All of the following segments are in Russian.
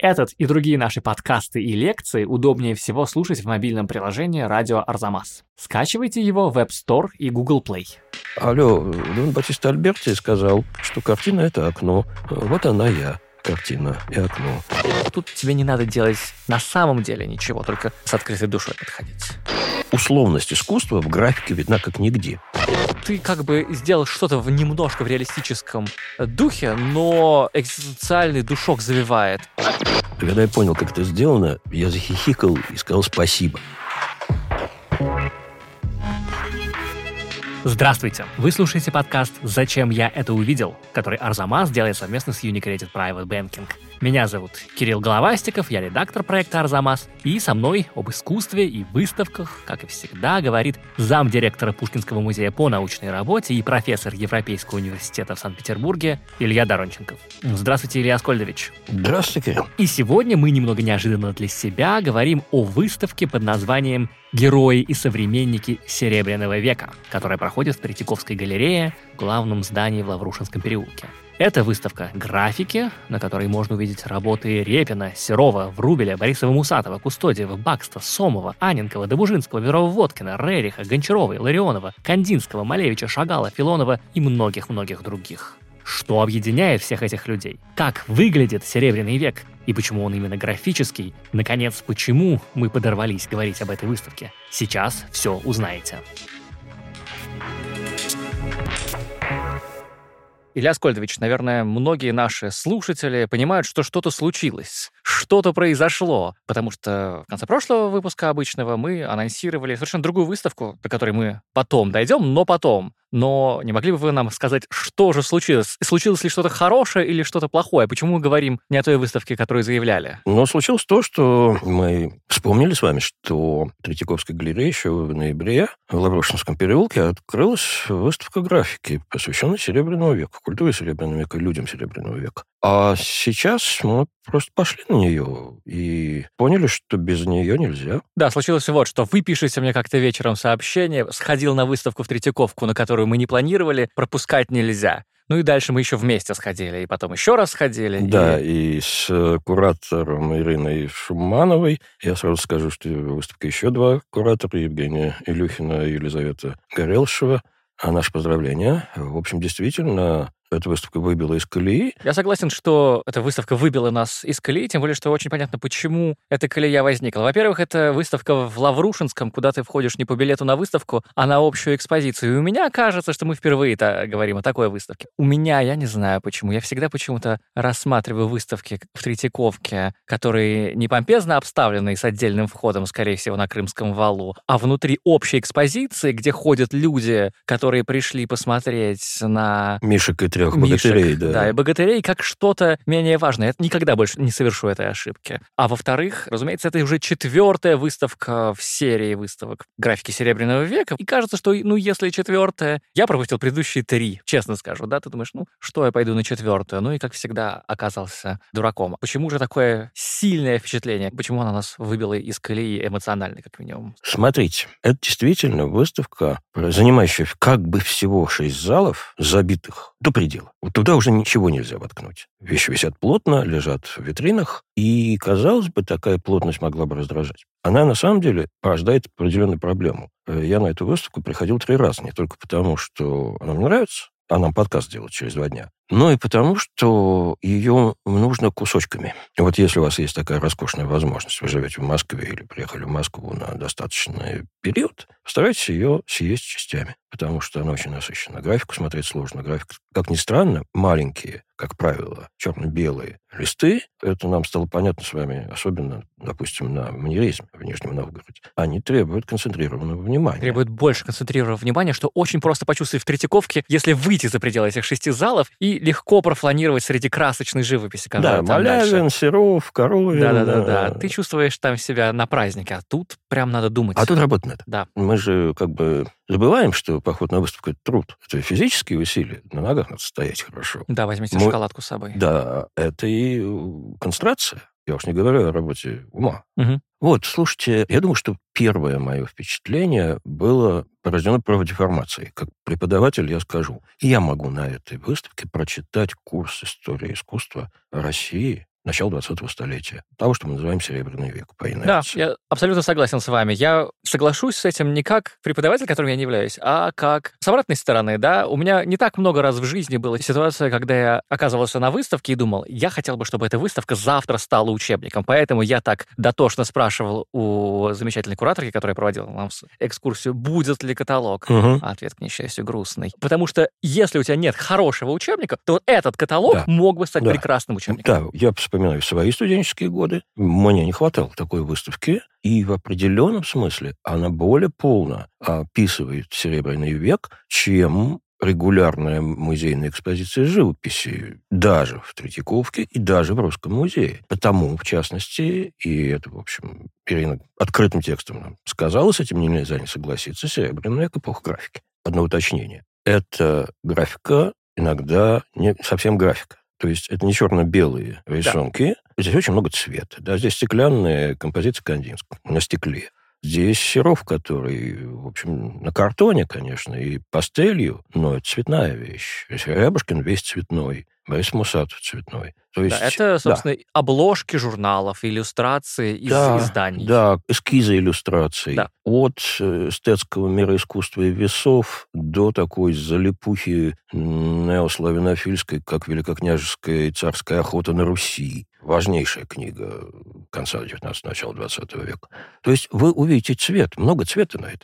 Этот и другие наши подкасты и лекции удобнее всего слушать в мобильном приложении «Радио Арзамас». Скачивайте его в App Store и Google Play. Алло, Дон Батиста Альберти сказал, что картина — это окно. Вот она я, картина и окно. Тут тебе не надо делать на самом деле ничего, только с открытой душой подходить. Условность искусства в графике видна как нигде. Ты как бы сделал что-то немножко в реалистическом духе, но экзистенциальный душок завевает. Когда я понял, как это сделано, я захихикал и сказал спасибо. Здравствуйте! Вы слушаете подкаст «Зачем я это увидел?», который Арзамас делает совместно с Unicredit Private Banking. Меня зовут Кирилл Головастиков, я редактор проекта «Арзамас», и со мной об искусстве и выставках, как и всегда, говорит замдиректора Пушкинского музея по научной работе и профессор Европейского университета в Санкт-Петербурге Илья Доронченков. Здравствуйте, Илья Аскольдович. Здравствуйте, Кирилл. И сегодня мы немного неожиданно для себя говорим о выставке под названием «Герои и современники Серебряного века», которая проходит в Третьяковской галерее, главном здании в Лаврушинском переулке. Это выставка графики, на которой можно увидеть работы Репина, Серова, Врубеля, Борисова-Мусатова, Кустодиева, Бакста, Сомова, Анненкова, Добужинского, Перова-Водкина, Рериха, Гончарова, Ларионова, Кандинского, Малевича, Шагала, Филонова и многих-многих других. Что объединяет всех этих людей? Как выглядит Серебряный век? И почему он именно графический? Наконец, почему мы подорвались говорить об этой выставке? Сейчас все узнаете. Илья Аскольдович, наверное, многие наши слушатели понимают, что что-то случилось, что-то произошло, потому что в конце прошлого выпуска обычного мы анонсировали совершенно другую выставку, до которой мы потом дойдем, но потом. Но не могли бы вы нам сказать, что же случилось? Случилось ли что-то хорошее или что-то плохое? Почему мы говорим не о той выставке, которую заявляли? Но случилось то, что мы вспомнили с вами, что в Третьяковской галерее еще в ноябре в Лаврушинском переулке открылась выставка графики, посвященная Серебряному веку, культуре Серебряного века, людям Серебряного века. А сейчас мы просто пошли на нее и поняли, что без нее нельзя. Да, случилось вот что. Вы пишете мне как-то вечером сообщение, сходил на выставку в Третьяковку, на которую мы не планировали, пропускать нельзя. Ну и дальше мы еще вместе сходили, и потом еще раз сходили. Да, и с куратором Ириной Шумановой. Я сразу скажу, что в выставке еще два куратора, Евгения Илюхина и Елизавета Горелшева. А наше поздравление. В общем, действительно, эта выставка выбила из колеи. Я согласен, что эта выставка выбила нас из колеи, тем более, что очень понятно, почему эта колея возникла. Во-первых, это выставка в Лаврушинском, куда ты входишь не по билету на выставку, а на общую экспозицию. И у меня кажется, что мы впервые-то говорим о такой выставке. У меня, я не знаю почему, я всегда почему-то рассматриваю выставки в Третьяковке, которые не помпезно обставлены с отдельным входом, скорее всего, на Крымском валу, а внутри общей экспозиции, где ходят люди, которые пришли посмотреть на... Мишек и трех богатырей, да, и богатырей как что-то менее важное. Я никогда больше не совершу этой ошибки. А во-вторых, разумеется, это уже 4-я выставка в серии выставок графики Серебряного века. И кажется, что, если 4-я... Я пропустил предыдущие 3, честно скажу, да? Ты думаешь, что я пойду на 4-ю? И, как всегда, оказался дураком. Почему же такое сильное впечатление? Почему она нас выбила из колеи эмоционально, как минимум? Смотрите, это действительно выставка, занимающая как бы всего 6 залов, забитых до предела. Вот туда уже ничего нельзя воткнуть. Вещи висят плотно, лежат в витринах, и, казалось бы, такая плотность могла бы раздражать. Она, на самом деле, порождает определенную проблему. Я на эту выставку приходил 3 раза, не только потому, что она мне нравится, а нам подкаст делать через 2 дня, но и потому, что ее нужно кусочками. И вот если у вас есть такая роскошная возможность, вы живете в Москве или приехали в Москву на достаточный период, старайтесь ее съесть частями, потому что она очень насыщена. Графику смотреть сложно. График, как ни странно, маленькие, как правило, черно-белые листы, это нам стало понятно с вами, особенно, допустим, на маньеризме в Нижнем Новгороде, они требуют концентрированного внимания. Требуют больше концентрированного внимания, что очень просто почувствовать в Третьяковке, если выйти за пределы этих 6 залов и легко профланировать среди красочной живописи, которая да, там Малявин, дальше. Серов, Коровин. Да. Ты чувствуешь там себя на празднике, а тут прям надо думать. А тут работа надо. Да. Мы же как бы забываем, что поход на выставку – это труд. Это физические усилия. На ногах надо стоять хорошо. Да, возьмите шоколадку с собой. Да, это и концентрация. Я уж не говорю о работе ума. Угу. Вот, слушайте, я думаю, что первое мое впечатление было порождено профдеформацией. Как преподаватель я скажу, я могу на этой выставке прочитать курс истории искусства России начала 20-го столетия. Того, что мы называем Серебряный век по инерции. Да, я абсолютно согласен с вами. Я соглашусь с этим не как преподаватель, которым я не являюсь, а как с обратной стороны, да. У меня не так много раз в жизни была ситуация, когда я оказывался на выставке и думал, я хотел бы, чтобы эта выставка завтра стала учебником. Поэтому я так дотошно спрашивал у замечательной кураторки, которая проводила нам экскурсию, будет ли каталог. Ответ, к несчастью, грустный. Потому что если у тебя нет хорошего учебника, то этот каталог мог бы стать прекрасным учебником. Да, я вспоминаю свои студенческие годы. Мне не хватало такой выставки, и в определенном смысле она более полно описывает Серебряный век, чем регулярная музейная экспозиция живописи, даже в Третьяковке и даже в Русском музее. Потому, в частности, и это, в общем, Ирина открытым текстом нам сказала, с этим нельзя не согласиться, Серебряный век — эпоха графики. Одно уточнение. Это графика, иногда не совсем графика. То есть это не черно-белые рисунки. Да. Здесь очень много цвета. Да, здесь стеклянная композиция Кандинского на стекле. Здесь Серов, который, в общем, на картоне, конечно, и пастелью, но это цветная вещь. Рябушкин весь цветной, Борис Мусатов цветной. То есть, это, собственно, обложки журналов, иллюстрации из изданий. Да, эскизы иллюстраций. Да. От эстетского мира искусства и весов до такой залипухи неославянофильской, как Великокняжеская и царская охота на Руси. Важнейшая книга конца 19-го, начала 20 века. То есть вы увидите цвет, много цвета на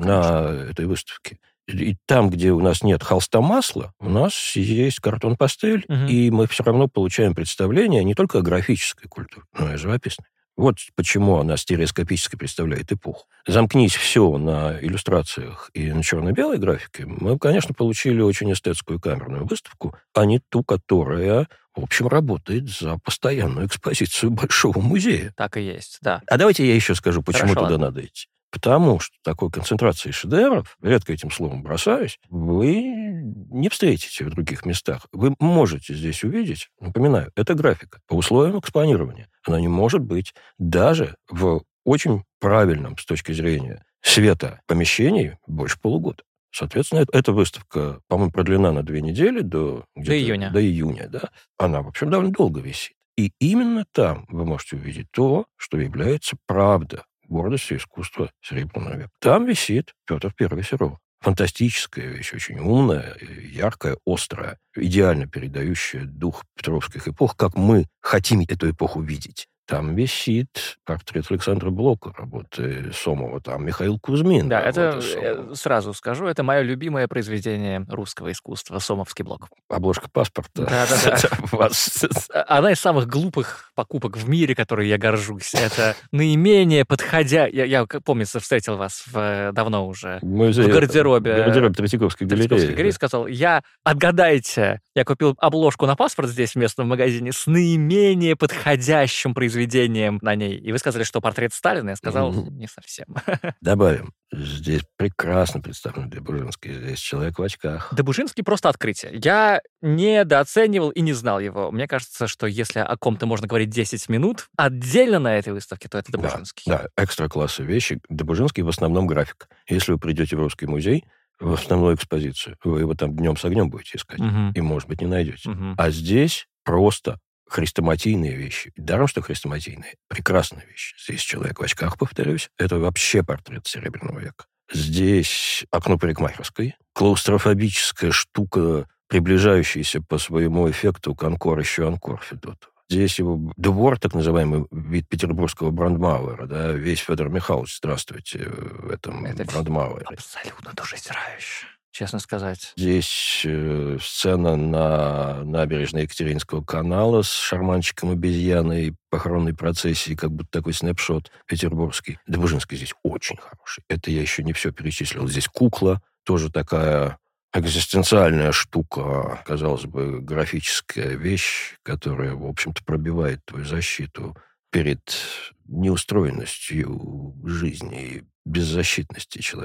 этой выставке. И там, где у нас нет холста масла, у нас есть картон-пастель, и мы все равно получаем представление не только о графической культуре, но и о живописной. Вот почему она стереоскопически представляет эпоху. Замкнись все на иллюстрациях и на черно-белой графике, мы, конечно, получили очень эстетскую камерную выставку, а не ту, которая, в общем, работает за постоянную экспозицию Большого музея. Так и есть, да. А давайте я еще скажу, почему туда надо идти. Потому что такой концентрации шедевров, редко этим словом бросаюсь, вы не встретите в других местах. Вы можете здесь увидеть, напоминаю, это графика по условиям экспонирования. Она не может быть даже в очень правильном с точки зрения света помещении больше полугода. Соответственно, эта выставка, по-моему, продлена на 2 недели до июня. До июня, да. Она, в общем, довольно долго висит. И именно там вы можете увидеть то, что является правда, гордостью искусства Серебряного века. Там висит Петр I Серов. Фантастическая вещь, очень умная, яркая, острая, идеально передающая дух петровских эпох, как мы хотим эту эпоху видеть. Там висит портрет Александра Блока, работы Сомова, там Михаил Кузьмин. Да, это, сразу скажу, это мое любимое произведение русского искусства, Сомовский блок. Обложка паспорта. Да. Одна из самых глупых покупок в мире, которой я горжусь. Это наименее подходя... Я помнится, встретил вас давно уже в гардеробе. Гардероб Третьяковской галереи. Сказал, отгадайте, я купил обложку на паспорт здесь в местном магазине с наименее подходящим произведением на ней. И вы сказали, что портрет Сталина. Я сказал, не совсем. Добавим. Здесь прекрасно представлен Добужинский. Здесь человек в очках. Добужинский просто открытие. Я недооценивал и не знал его. Мне кажется, что если о ком-то можно говорить 10 минут, отдельно на этой выставке, то это Добужинский. Да, экстра-классы вещи. Добужинский в основном график. Если вы придете в Русский музей, в основную экспозицию, вы его там днем с огнем будете искать. И, может быть, не найдете. А здесь просто хрестоматийные вещи. Даром, что хрестоматийные. Прекрасная вещь. Здесь человек в очках, повторюсь. Это вообще портрет Серебряного века. Здесь окно парикмахерской. Клаустрофобическая штука, приближающаяся по своему эффекту к Анкор еще Анкор Федотова. Здесь его двор, так называемый вид петербургского Брандмауэра, да, весь Федор Михайлович, здравствуйте, в этом Брандмауэре. Абсолютно душераздирающее. Честно сказать. Здесь сцена на набережной Екатеринского канала с шарманщиком обезьяной, похоронной процессии, как будто такой снапшот петербургский. Добужинский здесь очень хороший. Это я еще не все перечислил. Здесь кукла, тоже такая экзистенциальная штука, казалось бы, графическая вещь, которая, в общем-то, пробивает твою защиту перед неустроенностью жизни и беззащитности человека.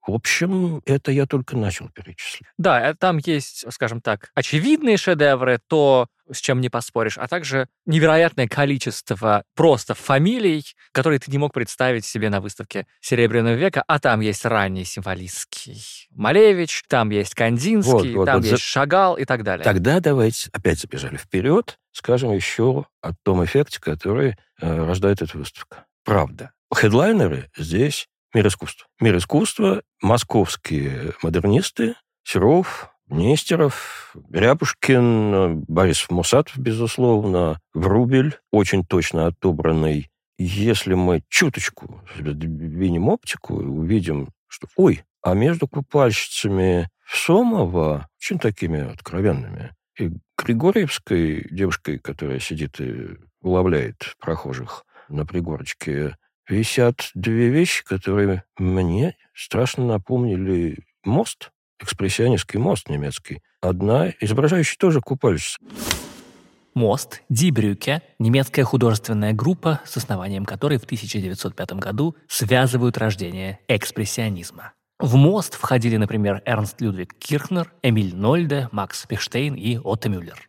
В общем, это я только начал перечислять. Да, там есть, скажем так, очевидные шедевры, то, с чем не поспоришь, а также невероятное количество просто фамилий, которые ты не мог представить себе на выставке Серебряного века, а там есть ранний символистский Малевич, там есть Кандинский, там есть Шагал и так далее. Тогда давайте опять забежали вперед, скажем еще о том эффекте, который рождает эта выставка. Правда. Хедлайнеры здесь мир искусства. Мир искусства, московские модернисты, Серов, Нестеров, Рябушкин, Борис Мусатов, безусловно, Врубель, очень точно отобранный. Если мы чуточку двинем оптику, увидим, что, а между купальщицами Сомова, очень такими откровенными, и Григорьевской девушкой, которая сидит и уловляет прохожих на пригорочке, висят две вещи, которые мне страшно напомнили мост, экспрессионистский мост немецкий. Одна, изображающая тоже купальщицу. Мост Die Brücke – немецкая художественная группа, с основанием которой в 1905 году связывают рождение экспрессионизма. В мост входили, например, Эрнст Людвиг Кирхнер, Эмиль Нольде, Макс Пехштейн и Отто Мюллер.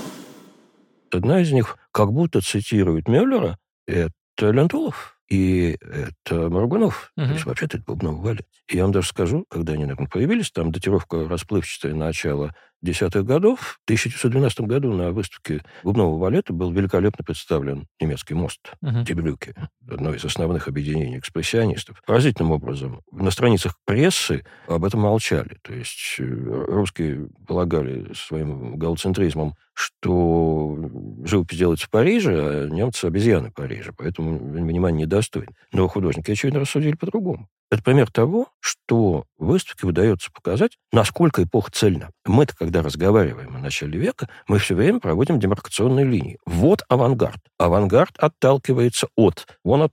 Одна из них как будто цитирует Мюллера, это Лентулов. И это Моргунов. То есть, вообще-то, это бубновый балет. И я вам даже скажу, когда они, наверное, появились, там датировка расплывчатая начала 10-х годов. В 1912 году на выставке бубнового балета был великолепно представлен немецкий мост Die Brücke, одно из основных объединений экспрессионистов. Поразительным образом. На страницах прессы об этом молчали. То есть русские полагали своим галлоцентризмом, что живопись делается в Париже, а немцы — обезьяны Парижа, поэтому внимания недостойны. Но художники, очевидно, рассудили по-другому. Это пример того, что в выставке удается показать, насколько эпоха цельна. Мы-то, когда разговариваем о начале века, мы все время проводим демаркационные линии. Вот авангард. Авангард отталкивается от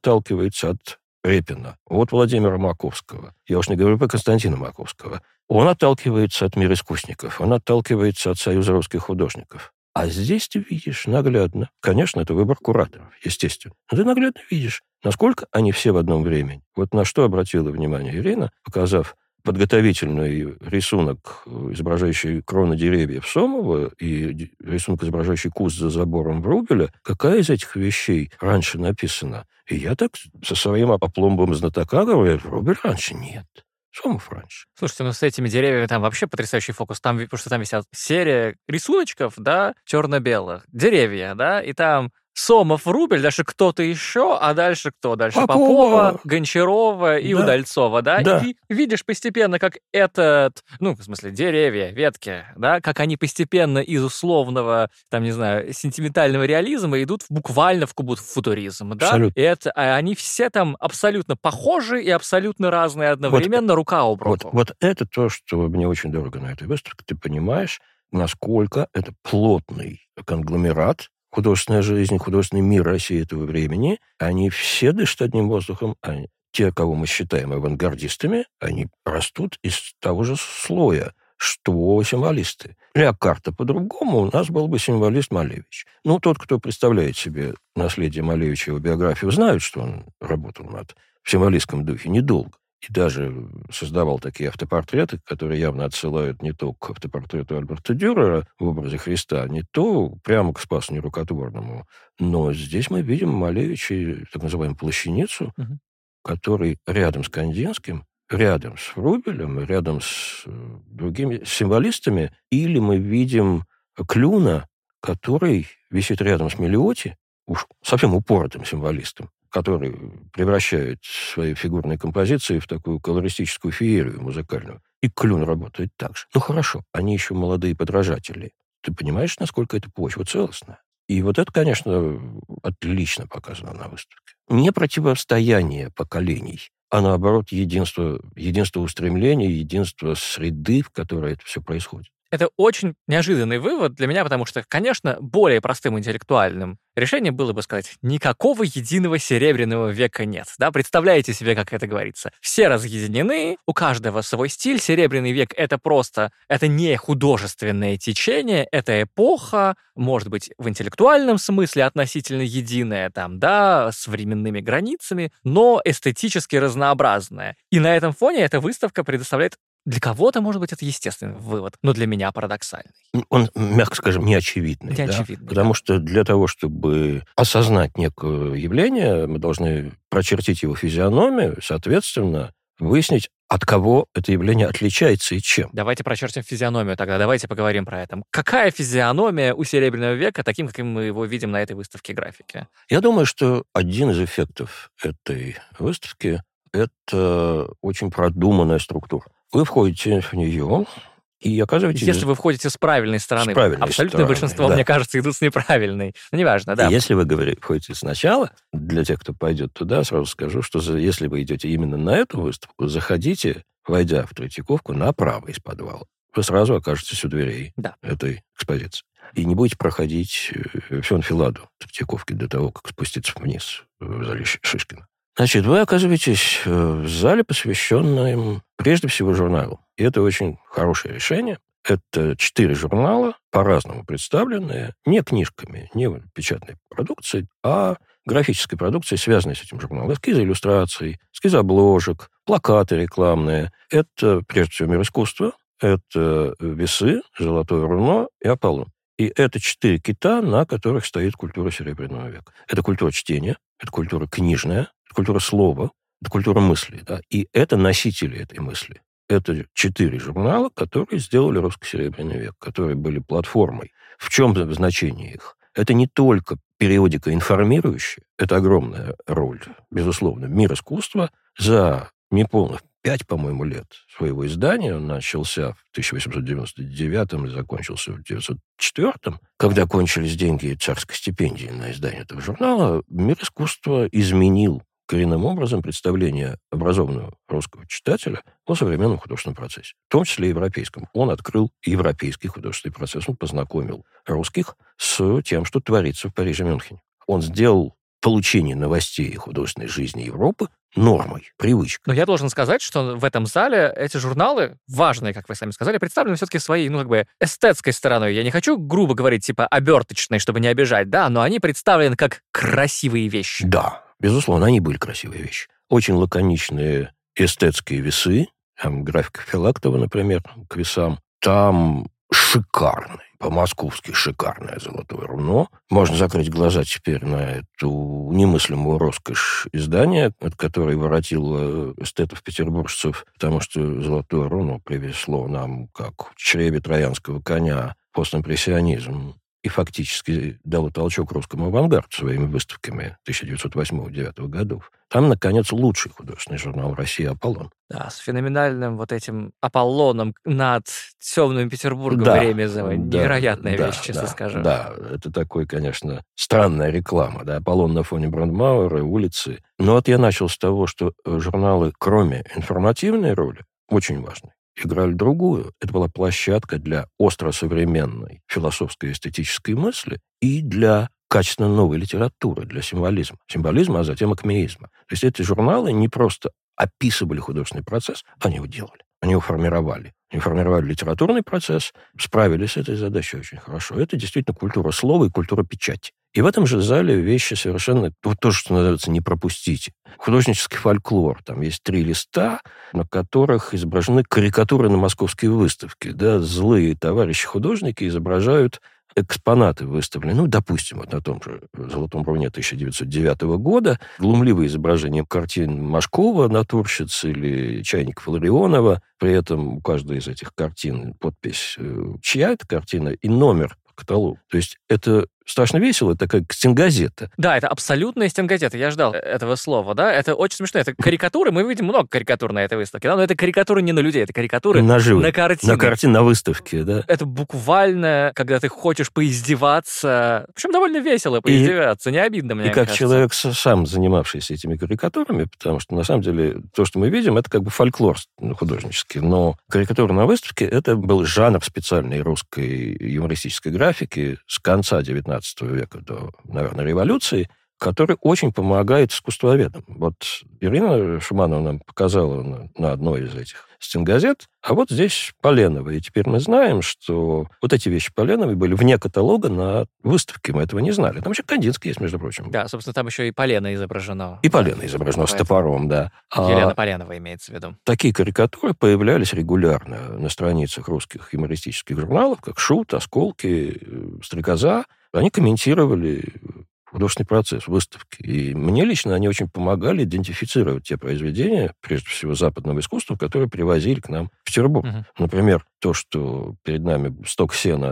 Репина, от Владимира Маковского. Я уж не говорю про Константина Маковского. Он отталкивается от мира искусников, он отталкивается от Союза русских художников. А здесь ты видишь наглядно. Конечно, это выбор кураторов, естественно. Но ты наглядно видишь, насколько они все в одном времени. Вот на что обратила внимание Ирина, показав подготовительный рисунок, изображающий кроны деревьев Сомова, и рисунок, изображающий куст за забором Врубеля, какая из этих вещей раньше написана? И я так со своим опломбом знатока говорю, Врубель раньше нет. Сомов раньше. Слушайте, ну с этими деревьями там вообще потрясающий фокус. Там, потому что там висят серия рисуночков, да, черно-белых, деревья, да, и там Сомов, Врубель, дальше кто-то еще, а дальше кто? Дальше Попова, Гончарова и Удальцова, да? Да. И ты видишь постепенно, как этот, ну, в смысле, деревья, ветки, да, как они постепенно из условного, там, не знаю, сентиментального реализма идут буквально в футуризм, да? Абсолютно. И это, они все там абсолютно похожи и абсолютно разные одновременно, рука об руку. Вот это то, что мне очень дорого на этой выставке. Ты понимаешь, насколько это плотный конгломерат, художественная жизнь, художественный мир России этого времени, они все дышат одним воздухом. Те, кого мы считаем авангардистами, они растут из того же слоя, что символисты. Для карта по-другому у нас был бы символист Малевич. Ну, тот, кто представляет себе наследие Малевича, его биографию, знает, что он работал в символистском духе недолго. И даже создавал такие автопортреты, которые явно отсылают не то к автопортрету Альберта Дюрера в образе Христа, не то прямо к Спасу Нерукотворному. Но здесь мы видим Малевича, так называемую плащаницу, который рядом с Кандинским, рядом с Врубелем, рядом с другими символистами, или мы видим Клюна, который висит рядом с Мелиоти, уж совсем упоротым символистом, который превращает свои фигурные композиции в такую колористическую феерию музыкальную. И Клюн работает так же. Ну, хорошо, они еще молодые подражатели. Ты понимаешь, насколько эта почва целостная? И вот это, конечно, отлично показано на выставке. Не противостояние поколений, а наоборот единство устремлений, единство среды, в которой это все происходит. Это очень неожиданный вывод для меня, потому что, конечно, более простым интеллектуальным решением было бы сказать, никакого единого серебряного века нет. Да, представляете себе, как это говорится. Все разъединены, у каждого свой стиль. Серебряный век — это просто, это не художественное течение, это эпоха, может быть, в интеллектуальном смысле относительно единая, там, да, с временными границами, но эстетически разнообразная. И на этом фоне эта выставка предоставляет. Для кого-то, может быть, это естественный вывод, но для меня парадоксальный. Он, мягко скажем, неочевидный. Неочевидный, да? Потому что для того, чтобы осознать некое явление, мы должны прочертить его физиономию, соответственно, выяснить, от кого это явление отличается и чем. Давайте прочертим физиономию тогда, давайте поговорим про это. Какая физиономия у Серебряного века, таким, каким мы его видим на этой выставке графики? Я думаю, что один из эффектов этой выставки – это очень продуманная структура. Вы входите в нее и оказываетесь... Если вы входите с правильной стороны. С правильной абсолютное стороны, большинство, да. мне кажется, идут с неправильной. Ну, неважно, да. И если вы входите сначала, для тех, кто пойдет туда, сразу скажу, что если вы идете именно на эту выставку, заходите, войдя в Третьяковку, направо из подвала. Вы сразу окажетесь у дверей этой экспозиции. И не будете проходить всю анфиладу Третьяковки до того, как спуститься вниз в зале Шишкина. Значит, вы оказываетесь в зале, посвященном прежде всего журналу. И это очень хорошее решение. Это 4 журнала, по-разному представленные, не книжками, не печатной продукцией, а графической продукцией, связанной с этим журналом. Эскизы иллюстраций, эскизы обложек, плакаты рекламные. Это, прежде всего, мир искусства, это весы, золотое руно и Аполлон. И это 4 кита, на которых стоит культура Серебряного века. Это культура чтения, это культура книжная, это культура слова, это культура мысли. Да? И это носители этой мысли. Это 4 журнала, которые сделали русский Серебряный век, которые были платформой. В чем значение их? Это не только периодика информирующая, это огромная роль, безусловно. Мир искусства за неполных 5, по-моему, лет своего издания, он начался в 1899 и закончился в 1904, когда кончились деньги царской стипендии на издание этого журнала, мир искусства изменил коренным образом представление образованного русского читателя о современном художественном процессе, в том числе европейском. Он открыл европейский художественный процесс, он познакомил русских с тем, что творится в Париже и Мюнхене. Он сделал получение новостей художественной жизни Европы нормой, привычкой. Но я должен сказать, что в этом зале эти журналы, важные, как вы сами сказали, представлены все-таки своей, эстетской стороной. Я не хочу грубо говорить, типа, оберточной, чтобы не обижать, да, но они представлены как красивые вещи. Да, безусловно, они были красивые вещи. Очень лаконичные эстетские весы, там графика Филактова, например, к весам. Там шикарный, по-московски шикарное золотое руно. Можно закрыть глаза теперь на эту немыслимую роскошь издания, от которой воротило эстетов-петербуржцев, потому что золотое руно привезло нам, как в чреве троянского коня, постимпрессионизм. И фактически дало толчок русскому авангарду своими выставками 1908-1909 годов. Там, наконец, лучший художественный журнал России «Аполлон». Да, с феноменальным вот этим Аполлоном над темным Петербургом время зовет. Невероятная вещь, честно скажу. Да, это такой, конечно, странная реклама. Да, Аполлон на фоне Брандмауэра, улицы. Но вот я начал с того, что журналы, кроме информативной роли, очень важны, играли другую. Это была площадка для остросовременной философской и эстетической мысли и для качественно новой литературы, для символизма. Символизма, а затем акмеизма. То есть эти журналы не просто описывали художественный процесс, они его делали, они его формировали. Они формировали литературный процесс, справились с этой задачей очень хорошо. Это действительно культура слова и культура печати. И в этом же зале вещи совершенно... Вот то, что называется «не пропустите». Художнический фольклор. Там есть 3 листа, на которых изображены карикатуры на московской выставке. Да, злые товарищи-художники изображают экспонаты выставлены, допустим, вот на том же «Золотом руне» 1909 года, глумливые изображения картин Машкова, натурщицы или Чайников Ларионова, при этом у каждой из этих картин подпись, чья это картина, и номер каталога. То есть это страшно весело, это как стенгазета. Да, это абсолютная стенгазета. Я ждал этого слова, да? Это очень смешно. Это карикатуры. Мы видим много карикатур на этой выставке. Да? Но это карикатуры не на людей, это карикатуры на картины. На картине, на выставке, да. Это буквально, когда ты хочешь поиздеваться. Причем довольно весело поиздеваться, не обидно, мне кажется. И как человек, сам занимавшийся этими карикатурами, потому что, на самом деле, то, что мы видим, это как бы фольклор художнический. Но карикатура на выставке — это был жанр специальной русской юмористической графики с конца XIX века до, наверное, революции, который очень помогает искусствоведам. Вот Ирина Шуманова нам показала на одной из этих стенгазет, а вот здесь Поленова. И теперь мы знаем, что вот эти вещи Поленовой были вне каталога на выставке. Мы этого не знали. Там еще Кандинский есть, между прочим. Да, собственно, там еще и Полено изображено. И Полено изображено с топором, да. Елена Поленова имеется в виду. Такие карикатуры появлялись регулярно на страницах русских юмористических журналов, как «Шут», «Осколки», «Стрекоза». Они комментировали художественный процесс, выставки. И мне лично они очень помогали идентифицировать те произведения, прежде всего западного искусства, которые привозили к нам в Петербург. Например, то, что перед нами сток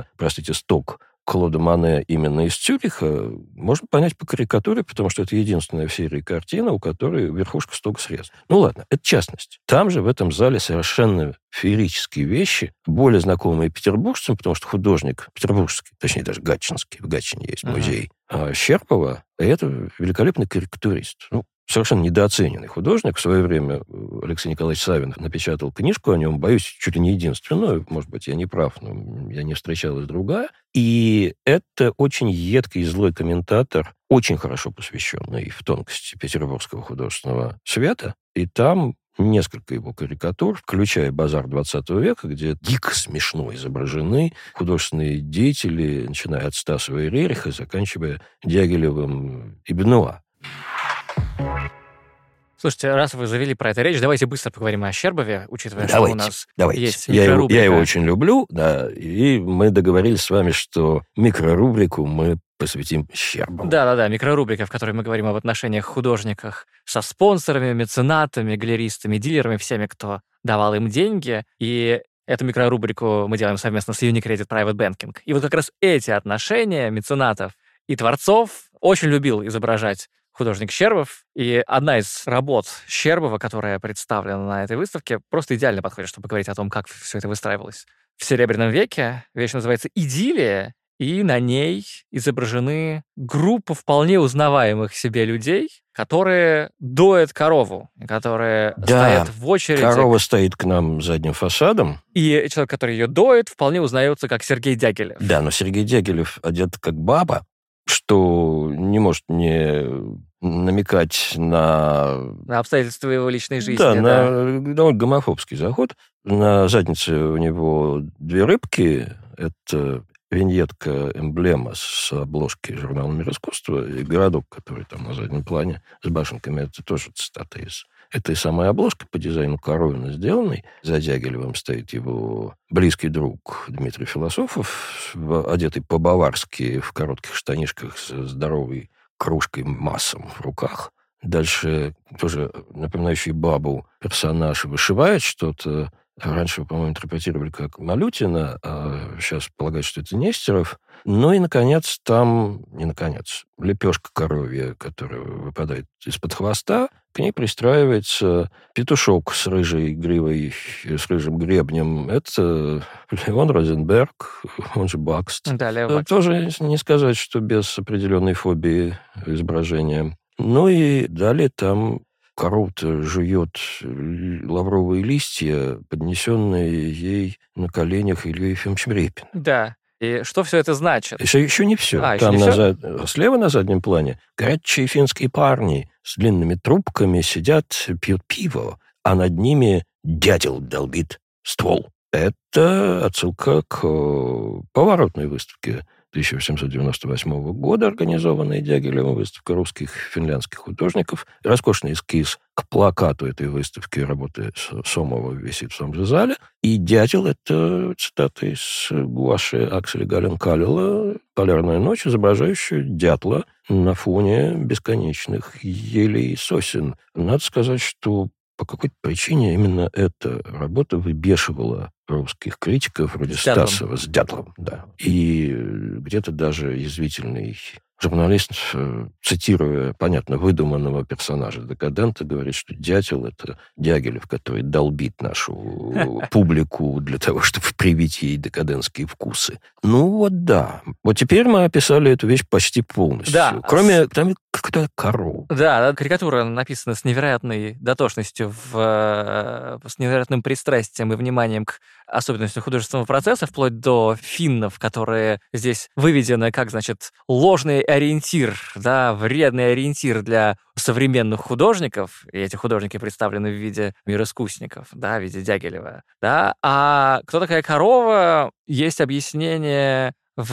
Клода Мане именно из Цюриха, можно понять по карикатуре, потому что это единственная в серии картина, у которой верхушка стока срезана. Ну ладно, это частность. Там же, в этом зале, совершенно феерические вещи, более знакомые петербуржцам, потому что художник петербургский, точнее даже гатчинский, в Гатчине есть музей, Щербова, это великолепный карикатурист. Совершенно недооцененный художник. В свое время Алексей Николаевич Савинов напечатал книжку о нем, боюсь, чуть ли не единственную, может быть, я не прав, но я не встречалась другая. И это очень едкий и злой комментатор, очень хорошо посвященный в тонкости петербургского художественного света. И там несколько его карикатур, включая «Базар XX века», где дико смешно изображены художественные деятели, начиная от Стасова и Рериха, заканчивая Дягилевым и Бенуа. Слушайте, раз вы завели про это речь, давайте быстро поговорим о Щербове, учитывая, что у нас есть микрорубрика. Я его очень люблю, да, и мы договорились с вами, что микрорубрику мы посвятим Щербову. Да, микрорубрика, в которой мы говорим об отношениях художников со спонсорами, меценатами, галеристами, дилерами, всеми, кто давал им деньги. И эту микрорубрику мы делаем совместно с Unicredit Private Banking. И вот как раз эти отношения меценатов и творцов очень любил изображать художник Щербов. И одна из работ Щербова, которая представлена на этой выставке, просто идеально подходит, чтобы говорить о том, как все это выстраивалось. В Серебряном веке вещь называется «Идиллия», и на ней изображены группа вполне узнаваемых себе людей, которые доят корову, которые стоят в очереди. Корова стоит к нам задним фасадом. И человек, который ее доит, вполне узнается как Сергей Дягилев. Да, но Сергей Дягилев одет как баба, что не может не намекать на обстоятельства его личной жизни. Да, на довольно гомофобский заход. На заднице у него две рыбки. Это виньетка, эмблема с обложки журнала «Мир искусства», и городок, который там на заднем плане с башенками, это тоже цитата из этой самой обложки по дизайну Коровина сделанной. За Дягилевым стоит его близкий друг Дмитрий Философов, одетый по-баварски в коротких штанишках с здоровой кружкой массом в руках. Дальше тоже напоминающий бабу персонаж вышивает что-то. Раньше, по-моему, интерпретировали как Малютина, а сейчас полагают, что это Нестеров. Ну и, наконец, лепешка коровья, которая выпадает из-под хвоста, к ней пристраивается петушок с рыжей гривой, с рыжим гребнем. Это Леон Розенберг, он же Бакст. Да, Лео Бакст. Тоже не сказать, что без определенной фобии изображения. Ну и далее там корова-то жует лавровые листья, поднесенные ей на коленях Ильей Ефимовичем Репиным. Да. И что все это значит? Еще не все. Там слева на заднем плане горячие финские парни с длинными трубками сидят, пьют пиво, а над ними дятел долбит ствол. Это отсылка к поворотной выставке 1898 года, организованная Дягилевым, выставка русских и финляндских художников. Роскошный эскиз к плакату этой выставки работы Сомова висит в том же зале. И «Дятел» — это цитата из гуаши Акселя Гален-Каллела «Полярная ночь», изображающая дятла на фоне бесконечных елей и сосен. Надо сказать, что по какой-то причине именно эта работа выбешивала русских критиков, вроде С Дятловым. Стасова, с Дятловым, да. И где-то даже язвительный журналист, цитируя, понятно, выдуманного персонажа Декадента, говорит, что Дятел — это Дягилев, который долбит нашу публику для того, чтобы привить ей декадентские вкусы. Ну вот да. Вот теперь мы описали эту вещь почти полностью. Да. Кроме там какая-то корова. Да, карикатура написана с невероятной дотошностью, с невероятным пристрастием и вниманием к особенностям художественного процесса, вплоть до финнов, которые здесь выведены как, значит, ложный ориентир, да, вредный ориентир для современных художников, и эти художники представлены в виде мироискусников, да, в виде Дягилева, да, а кто такая корова, есть объяснение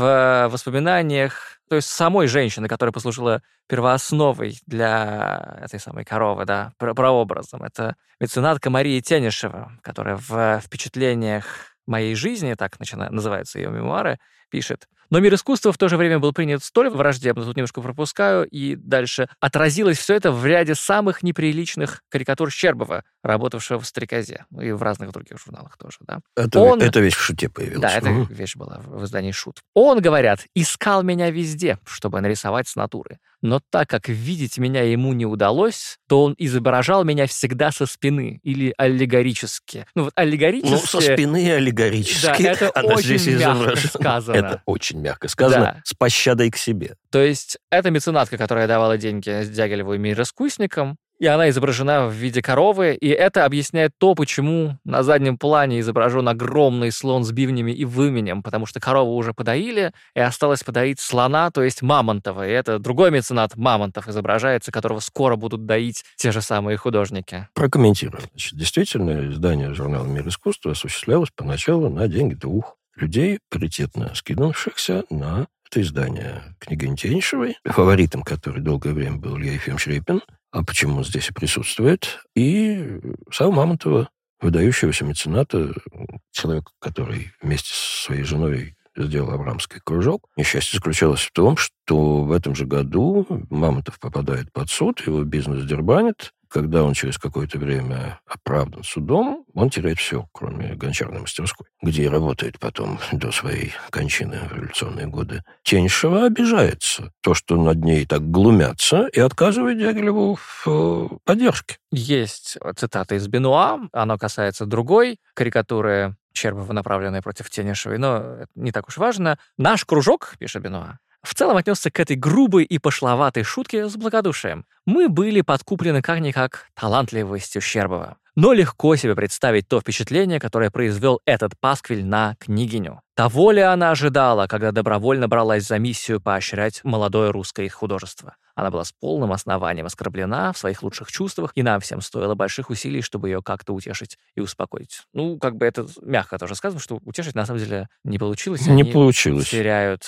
в воспоминаниях, то есть самой женщины, которая послужила первоосновой для этой самой коровы, да, прообразом. Это меценатка Мария Тенишева, которая в «Впечатлениях моей жизни», так называются ее мемуары, пишет: «Но мир искусства в то же время был принят столь враждебно, тут немножко пропускаю, и дальше отразилось все это в ряде самых неприличных карикатур Щербова, работавшего в «Стрекозе», и в разных других журналах тоже, да». Это вещь в «Шуте» появилась. Да, эта вещь была в издании «Шут». Он, говорят, искал меня везде, чтобы нарисовать с натуры. Но так как видеть меня ему не удалось, то он изображал меня всегда со спины или аллегорически. Ну вот аллегорически... Ну, со спины и аллегорически. Да, это она очень здесь мягко сказано. Это очень мягко сказано, Да. с пощадой к себе. То есть это меценатка, которая давала деньги Дягилеву и мироискусникам, и она изображена в виде коровы, и это объясняет то, почему на заднем плане изображен огромный слон с бивнями и выменем, потому что корову уже подоили, и осталось подоить слона, то есть Мамонтова, и это другой меценат Мамонтов изображается, которого скоро будут доить те же самые художники. Прокомментирую. Значит, действительно, издание журнала «Мир искусства» осуществлялось поначалу на деньги двух людей, паритетно скинувшихся на это издание княгини Тенишевой, фаворитом которой долгое время был Илья Ефимович Репин, а почему он здесь и присутствует, и Саввы Мамонтова, выдающегося мецената, человека, который вместе со своей женой сделал Абрамский кружок. Несчастье заключалось в том, что в этом же году Мамонтов попадает под суд, его бизнес дербанит. Когда он через какое-то время оправдан судом, он теряет все, кроме гончарной мастерской, где и работает потом до своей кончины в революционные годы. Тенишева обижается. То, что над ней так глумятся, и отказывает Дягилеву в поддержке. Есть цитата из Бенуа, она касается другой карикатуры Щербова, направленной против Тенишевой, но это не так уж важно. «Наш кружок», — пишет Бенуа, в целом отнесся к этой грубой и пошловатой шутке с благодушием. Мы были подкуплены как-никак талантливостью Щербова. Но легко себе представить то впечатление, которое произвел этот пасквиль на княгиню. Того ли она ожидала, когда добровольно бралась за миссию поощрять молодое русское художество? Она была с полным основанием оскорблена в своих лучших чувствах, и нам всем стоило больших усилий, чтобы ее как-то утешить и успокоить. Ну, как бы это мягко тоже сказано, что утешить на самом деле не получилось. Не получилось. Теряют.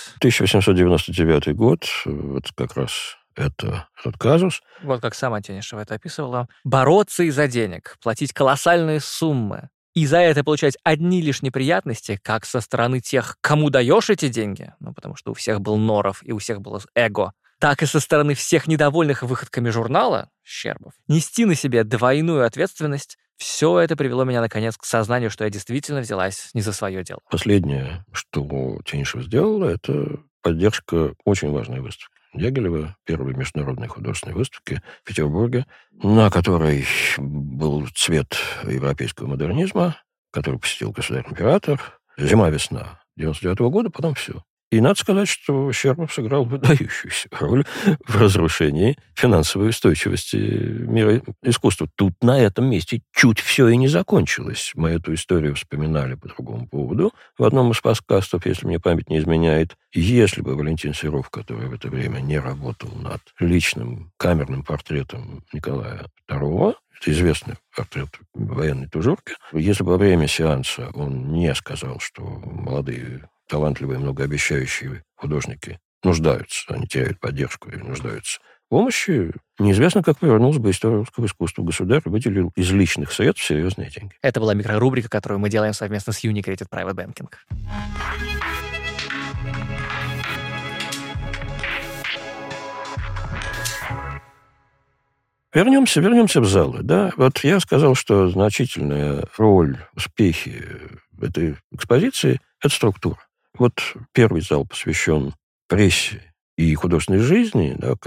1899 год, вот как раз это тот казус. Вот как сама Тенишева это описывала. Бороться из-за денег, платить колоссальные суммы, и за это получать одни лишь неприятности, как со стороны тех, кому даешь эти деньги, ну, потому что у всех был норов и у всех было эго, так и со стороны всех недовольных выходками журнала, Щербов, нести на себе двойную ответственность, все это привело меня, наконец, к сознанию, что я действительно взялась не за свое дело. Последнее, что Тенишева сделала, это поддержка очень важной выставки Дягилева, первой международной художественной выставки в Петербурге, на которой был цвет европейского модернизма, который посетил государь-император. Зима-весна 99 года, потом все. И надо сказать, что Щербов сыграл выдающуюся роль в разрушении финансовой устойчивости мира искусства. Тут на этом месте чуть все и не закончилось. Мы эту историю вспоминали по другому поводу. В одном из подкастов, если мне память не изменяет, если бы Валентин Серов, который в это время не работал над личным камерным портретом Николая II, это известный портрет военной тужурки, если бы во время сеанса он не сказал, что молодые талантливые, многообещающие художники нуждаются, они теряют поддержку и нуждаются в помощи, неизвестно, как повернулась бы история русского искусства. Государь выделил из личных средств серьезные деньги. Это была микрорубрика, которую мы делаем совместно с Unicredit Private Banking. Вернемся в залы. Да? Вот я сказал, что значительная роль, успехи этой экспозиции – это структура. Вот первый зал посвящен прессе и художественной жизни, да,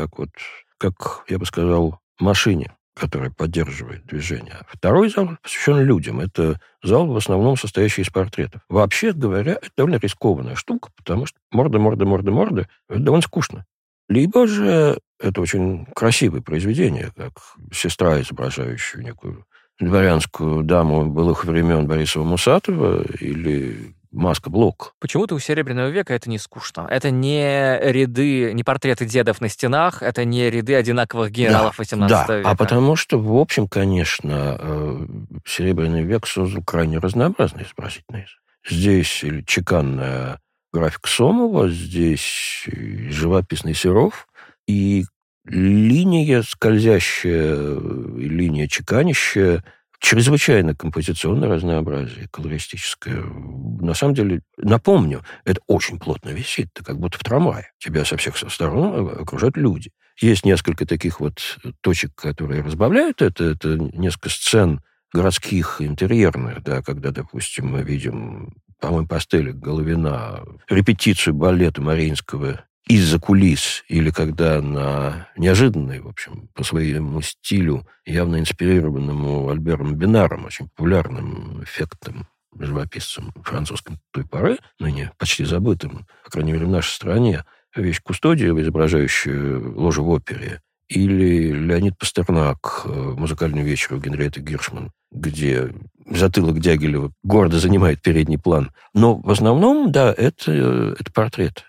как я бы сказал, машине, которая поддерживает движение. Второй зал посвящен людям. Это зал, в основном, состоящий из портретов. Вообще говоря, это довольно рискованная штука, потому что морда, это довольно скучно. Либо же это очень красивое произведение, как сестра, изображающая некую дворянскую даму былых времен Борисова Мусатова, или Маска Блок. Почему-то у Серебряного века это не скучно. Это не ряды, не портреты дедов на стенах, это не ряды одинаковых генералов XVIII века. А потому что, в общем, конечно, Серебряный век создал крайне разнообразный изобразительный язык. Здесь чеканная графика Сомова, здесь живописный Серов, и линия скользящая, линия чеканящая, чрезвычайно композиционное разнообразие, колористическое. На самом деле, напомню, это очень плотно висит. Ты как будто в трамвае. Тебя со всех сторон окружают люди. Есть несколько таких вот точек, которые разбавляют это. Это несколько сцен городских, интерьерных, да, когда, допустим, мы видим, по-моему, пастели Головина, репетицию балета Мариинского из-за кулис, или когда на неожиданный, в общем, по своему стилю, явно инспирированному Альбером Бинаром, очень популярным, эффектным живописцем французским той поры, ныне почти забытым, по крайней мере, в нашей стране, вещь Кустодиева, изображающая ложу в опере, или Леонид Пастернак, музыкальный вечер у Генриетты Гиршман, где затылок Дягилева гордо занимает передний план. Но в основном, да, это портрет.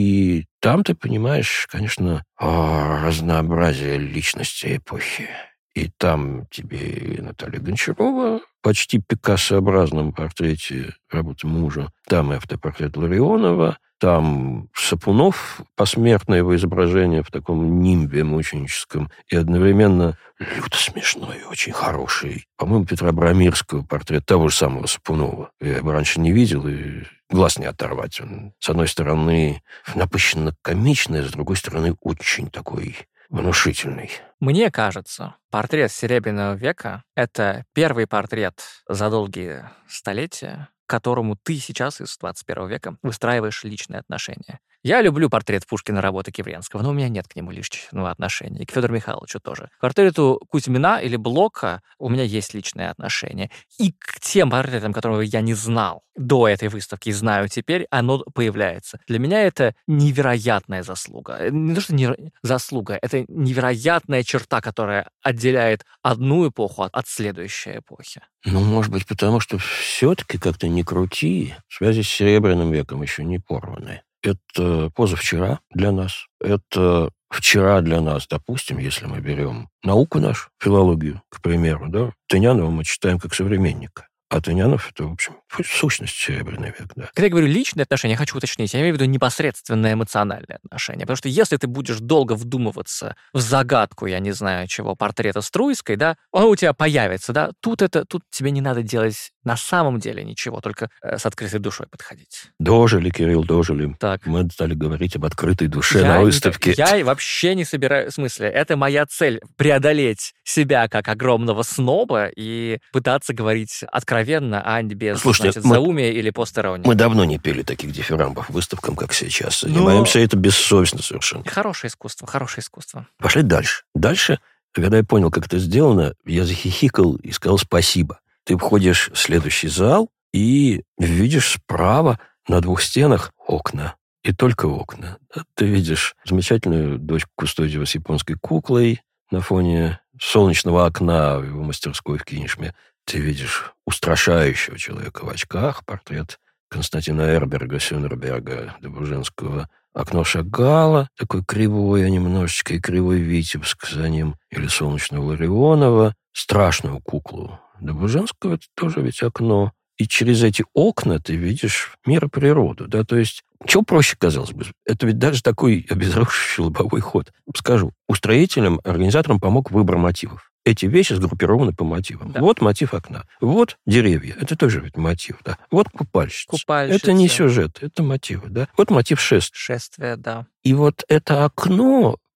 И там ты понимаешь, конечно, разнообразие личности эпохи. И там тебе и Наталья Гончарова, почти пикассообразном портрете работы мужа. Там и автопортрет Ларионова. Там Сапунов, посмертное его изображение в таком нимбе мученическом. И одновременно люто смешной, очень хороший. По-моему, Петра Брамирского портрет того же самого Сапунова. Я его раньше не видел, и глаз не оторвать. Он, с одной стороны, напыщенно комичный, с другой стороны, очень такой внушительный. Мне кажется, портрет Серебряного века — это первый портрет за долгие столетия, к которому ты сейчас из 21 века выстраиваешь личные отношения. Я люблю портрет Пушкина работы Кивренского, но у меня нет к нему личного отношения. И к Федору Михайловичу тоже. К портрету Кузьмина или Блока у меня есть личные отношения. И к тем портретам, которого я не знал до этой выставки, и знаю теперь, оно появляется. Для меня это невероятная заслуга. Не то, что заслуга, это невероятная черта, которая отделяет одну эпоху от следующей эпохи. Ну, может быть, потому что все-таки как-то не крути, связи с Серебряным веком еще не порваны. Это позавчера для нас. Это вчера для нас, допустим, если мы берем науку нашу, филологию, к примеру, да, Тынянова мы читаем как современника. А Тынянов — это, в общем, сущность Серебряный век, да. Когда я говорю личные отношения, я хочу уточнить, я имею в виду непосредственное эмоциональное отношение. Потому что если ты будешь долго вдумываться в загадку, я не знаю чего, портрета Струйской, да, он у тебя появится, да, тут тебе не надо делать на самом деле ничего, только с открытой душой подходить. Дожили, Кирилл, дожили. Так. Мы стали говорить об открытой душе на выставке. Я вообще не собираюсь, в смысле, это моя цель — преодолеть себя как огромного сноба и пытаться говорить откровенно, а не без, заумия или постиронии. Мы давно не пели таких дифирамбов выставкам, как сейчас. Занимаемся это бессовестно совершенно. Хорошее искусство. Пошли дальше. Дальше, когда я понял, как это сделано, я захихикал и сказал спасибо. Ты входишь в следующий зал и видишь справа на 2 стенах окна. И только окна. Ты видишь замечательную дочку Кустодиева с японской куклой на фоне солнечного окна в его мастерской в Кинешме. Ты видишь устрашающего человека в очках, портрет Константина Эрберга, Сюнерберга, Добружинского. Окно Шагала, такой кривое немножечко, и кривой Витебск за ним, или солнечного Ларионова, страшную куклу Добружинского, это тоже ведь окно. И через эти окна ты видишь мир и природу, да, то есть, чего проще, казалось бы, это ведь даже такой обезоруживающий лобовой ход. Скажу, устроителям, организаторам помог выбор мотивов. Эти вещи сгруппированы по мотивам. Да. Вот мотив окна. Вот деревья. Это тоже ведь мотив, да. Вот купальщица. Это не сюжет, это мотивы, да. Вот мотив шествия. Шествие, да. И вот это окно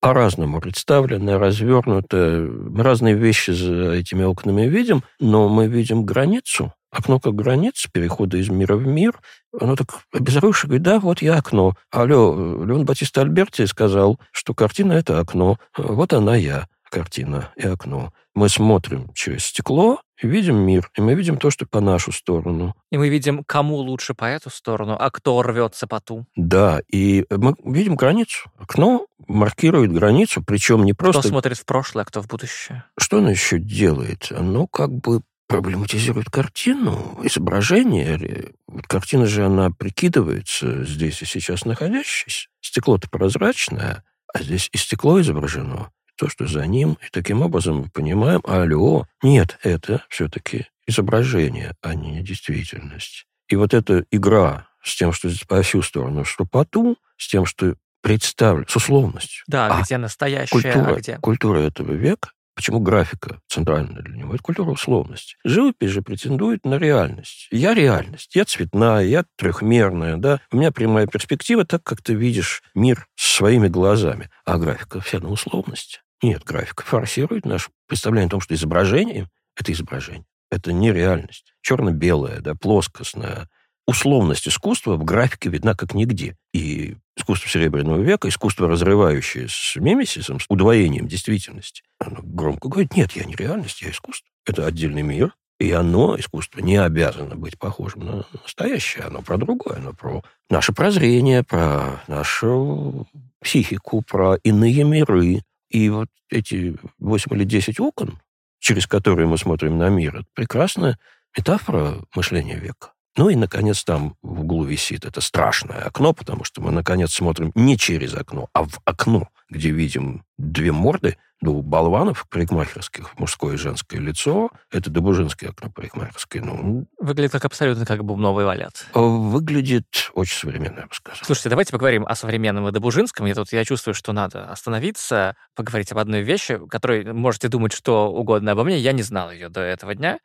по-разному представлено, развернуто. Мы разные вещи за этими окнами видим, но мы видим границу. Окно как граница перехода из мира в мир. Оно так обезоруживает, говорит, да, вот я окно. Алло, Леон Батиста Альберти сказал, что картина – это окно. Вот она я, картина и окно. Мы смотрим через стекло и видим мир, и мы видим то, что по нашу сторону. И мы видим, кому лучше по эту сторону, а кто рвется по ту. Да, и мы видим границу. Окно маркирует границу, причем не просто... Кто смотрит в прошлое, а кто в будущее. Что оно еще делает? Оно как бы проблематизирует картину, изображение. Вот картина же, она прикидывается здесь и сейчас находящейся. Стекло-то прозрачное, а здесь и стекло изображено, то, что за ним. И таким образом мы понимаем, алло, нет, это все-таки изображение, а не действительность. И вот эта игра с тем, что здесь по всю сторону, что по ту, с тем, что представлено, с условностью. Да, где настоящее, культура этого века. Почему графика центральная для него? Это культура условности. Живопись же претендует на реальность. Я реальность. Я цветная, я трехмерная. Да? У меня прямая перспектива, так как ты видишь мир своими глазами. А графика вся на условности. Нет, графика форсирует наше представление о том, что изображение – это изображение. Это не реальность. Черно-белая, да, плоскостная. Условность искусства в графике видна как нигде. И искусство Серебряного века, искусство, разрывающее с мимесисом, с удвоением действительности, оно громко говорит, нет, я не реальность, я искусство. Это отдельный мир, и оно, искусство, не обязано быть похожим на настоящее. Оно про другое, оно про наше прозрение, про нашу психику, про иные миры. И вот эти 8 или 10 окон, через которые мы смотрим на мир, это прекрасная метафора мышления века. Ну и, наконец, там в углу висит это страшное окно, потому что мы, наконец, смотрим не через окно, а в окно, где видим две морды, двух болванов парикмахерских, мужское и женское лицо. Это добужинское окно парикмахерское. Выглядит как абсолютно как бубновый валят. Выглядит очень современно, я бы сказал. Слушайте, давайте поговорим о современном и добужинском. Я чувствую, что надо остановиться, поговорить об одной вещи, которой можете думать что угодно обо мне. Я не знал ее до этого дня.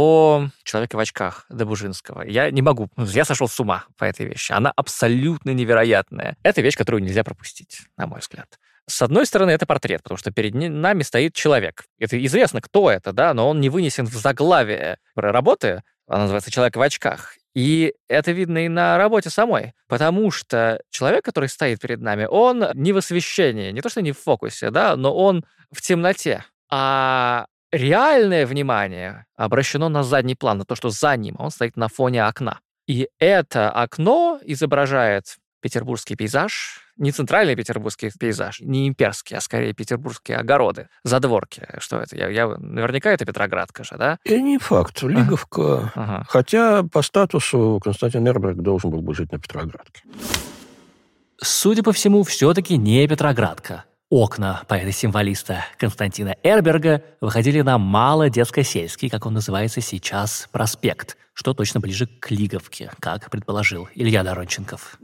О человеке в очках Добужинского. Я не могу. Я сошел с ума по этой вещи. Она абсолютно невероятная. Это вещь, которую нельзя пропустить, на мой взгляд. С одной стороны, это портрет, потому что перед нами стоит человек. Это известно, кто это, да, но он не вынесен в заглавие работы. Она называется «Человек в очках». И это видно и на работе самой, потому что человек, который стоит перед нами, он не в освещении, не то что не в фокусе, да, но он в темноте. А реальное внимание обращено на задний план, на то, что за ним, он стоит на фоне окна. И это окно изображает петербургский пейзаж, не центральный петербургский пейзаж, не имперский, а скорее петербургские огороды, задворки. Что это? Наверняка это Петроградка же, да? И не факт. Лиговка. Ага. Хотя по статусу Константин Эрберг должен был бы жить на Петроградке. Судя по всему, все-таки не Петроградка. Окна поэта-символиста Константина Эрберга выходили на Малодетско-сельский, как он называется сейчас, проспект, что точно ближе к Лиговке, как предположил Илья Доронченков.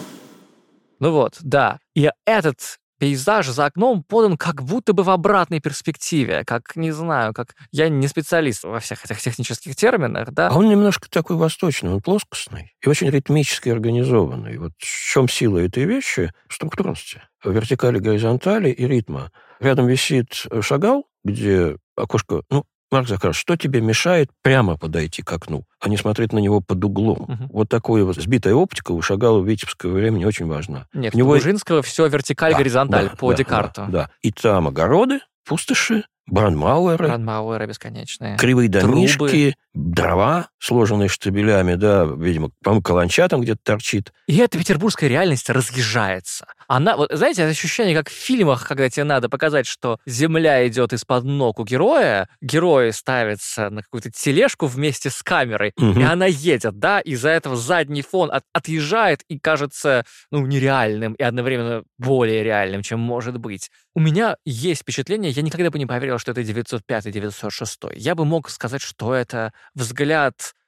Ну вот, да. И этот пейзаж за окном подан как будто бы в обратной перспективе, как, не знаю, как... Я не специалист во всех этих технических терминах, да? А он немножко такой восточный, он плоскостный и очень ритмически организованный. Вот в чем сила этой вещи? В структурности, в вертикали, горизонтали и ритма. Рядом висит Шагал, где окошко... Марк Захарович, что тебе мешает прямо подойти к окну, а не смотреть на него под углом? Угу. Вот такая вот сбитая оптика у Шагала в витебское время очень важна. Нет, у Добужинского все вертикаль-горизонталь по Декарту. Да. И там огороды, пустоши, Бранмауэры бесконечные. Кривые домишки, дрова, сложенные штабелями, да, видимо, по-моему, каланча там где-то торчит. И эта петербургская реальность разъезжается. Она, вот знаете, это ощущение, как в фильмах, когда тебе надо показать, что земля идет из-под ног у героя, герой ставится на какую-то тележку вместе с камерой, и она едет, да, из-за этого задний фон отъезжает и кажется, нереальным и одновременно более реальным, чем может быть. У меня есть впечатление, я никогда бы не поверил, что это 905-906. Я бы мог сказать, что это взгляд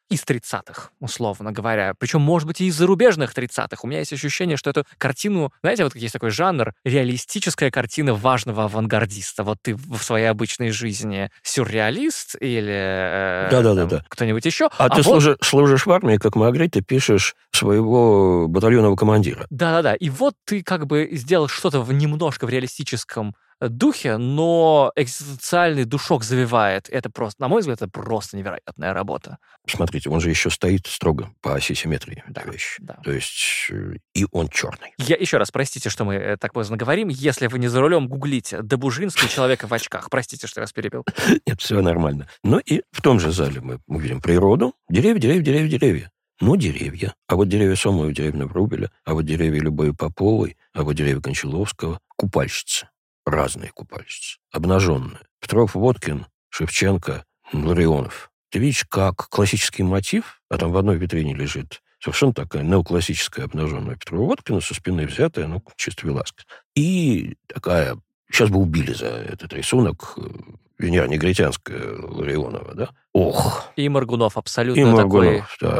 из 30-х, условно говоря. Причем, может быть, и из зарубежных 30-х. У меня есть ощущение, что эту картину... Знаете, вот есть такой жанр, реалистическая картина важного авангардиста. Вот ты в своей обычной жизни сюрреалист или Да. кто-нибудь еще. А ты служишь в армии, как Магрит, ты пишешь своего батальонного командира. Да. И вот ты как бы сделал что-то немножко в реалистическом духе, но экзистенциальный душок завивает. Это просто, на мой взгляд, это просто невероятная работа. Смотрите, он же еще стоит строго по оси симметрии. Да. То есть и он черный. Я еще раз, простите, что мы так поздно говорим. Если вы не за рулем, гуглите Добужинский «Человека в очках». Простите, что я вас перебил. Нет, все нормально. Ну и в том же зале мы увидим природу. Деревья. Ну, деревья. А вот деревья Сомова, деревья Врубеля, а вот деревья Любови Поповой, а вот деревья Кончаловского. Купальщицы. Разные купальщицы. Обнаженные. Петров, Водкин, Шевченко, Ларионов. Ты видишь, как классический мотив, а там в одной витрине лежит совершенно такая неоклассическая обнаженная Петрова Водкина, со спины взятая, ну, чисто Веласкес. И такая... Сейчас бы убили за этот рисунок Венера Негритянская Ларионова, да? Ох! И Моргунов абсолютно такой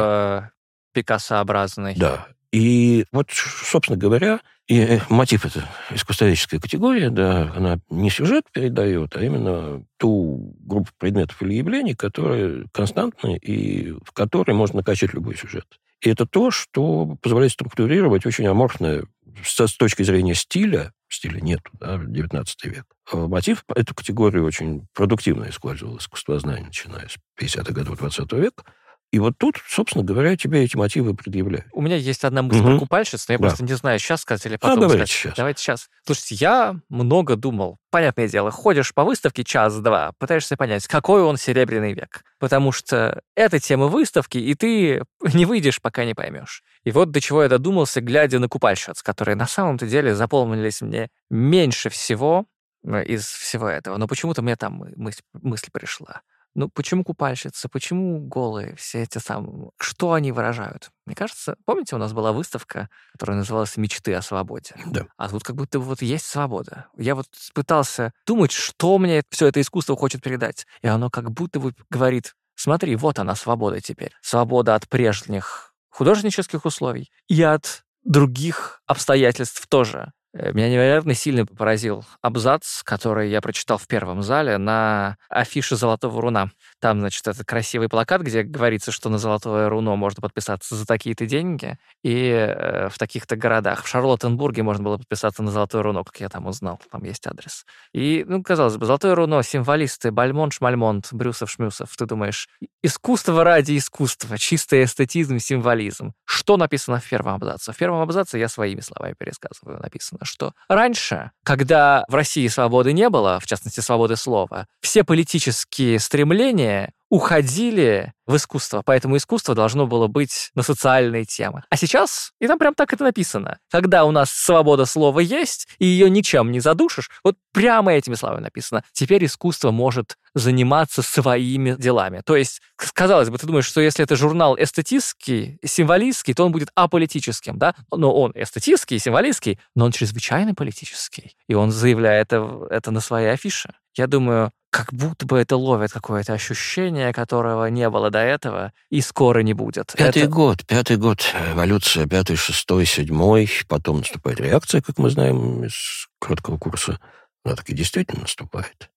Пикассообразный. Да. И вот, собственно говоря, и мотив — это искусствоведческая категория, да, она не сюжет передает, а именно ту группу предметов или явлений, которые константны и в которой можно накачать любой сюжет. И это то, что позволяет структурировать очень аморфное с точки зрения стиля нету, да, 19 век. Мотив эту категорию очень продуктивно использовал искусствознание, начиная с 50-х годов 20 века. И вот тут, собственно говоря, тебе эти мотивы предъявляют. У меня есть одна мысль про купальщиц, но я просто не знаю, сейчас сказать или потом давайте сказать. Сейчас. Давайте сейчас. Слушайте, я много думал. Понятное дело, ходишь по выставке час-два, пытаешься понять, какой он серебряный век. Потому что это тема выставки, и ты не выйдешь, пока не поймешь. И вот до чего я додумался, глядя на купальщиц, которые на самом-то деле запомнились мне меньше всего из всего этого. Но почему-то мне там мысль пришла. Ну, почему купальщицы, почему голые, все эти самые... Что они выражают? Мне кажется, помните, у нас была выставка, которая называлась «Мечты о свободе». Да. А тут как будто вот есть свобода. Я вот пытался думать, что мне все это искусство хочет передать. И оно как будто бы говорит, смотри, вот она, свобода теперь. Свобода от прежних художнических условий и от других обстоятельств тоже. Меня невероятно сильно поразил абзац, который я прочитал в первом зале на афише «Золотого руна». Там, значит, этот красивый плакат, где говорится, что на «Золотое руно» можно подписаться за такие-то деньги, и в таких-то городах. В Шарлоттенбурге можно было подписаться на «Золотое руно», как я там узнал, там есть адрес. И, ну, казалось бы, «Золотое руно», символисты, Бальмонт, Шмальмонт, Брюсов, Шмюсов. Ты думаешь, искусство ради искусства, чистый эстетизм, символизм. Что написано в первом абзаце? В первом абзаце я своими словами пересказываю. Написано, что раньше, когда в России свободы не было, в частности, свободы слова, все политические стремления уходили в искусство, поэтому искусство должно было быть на социальные темы. А сейчас, и там прям так это написано, когда у нас свобода слова есть, и ее ничем не задушишь, вот прямо этими словами написано, теперь искусство может заниматься своими делами. То есть, казалось бы, ты думаешь, что если это журнал эстетистский, символистский, то он будет аполитическим, да? Но он эстетистский, символистский, но он чрезвычайно политический. И он заявляет это на своей афише. Я думаю, как будто бы это ловит какое-то ощущение, которого не было до этого и скоро не будет. Пятый год, эволюция, 5-й, 6-й, 7-й, потом наступает реакция, как мы знаем из короткого курса. Она таки действительно наступает.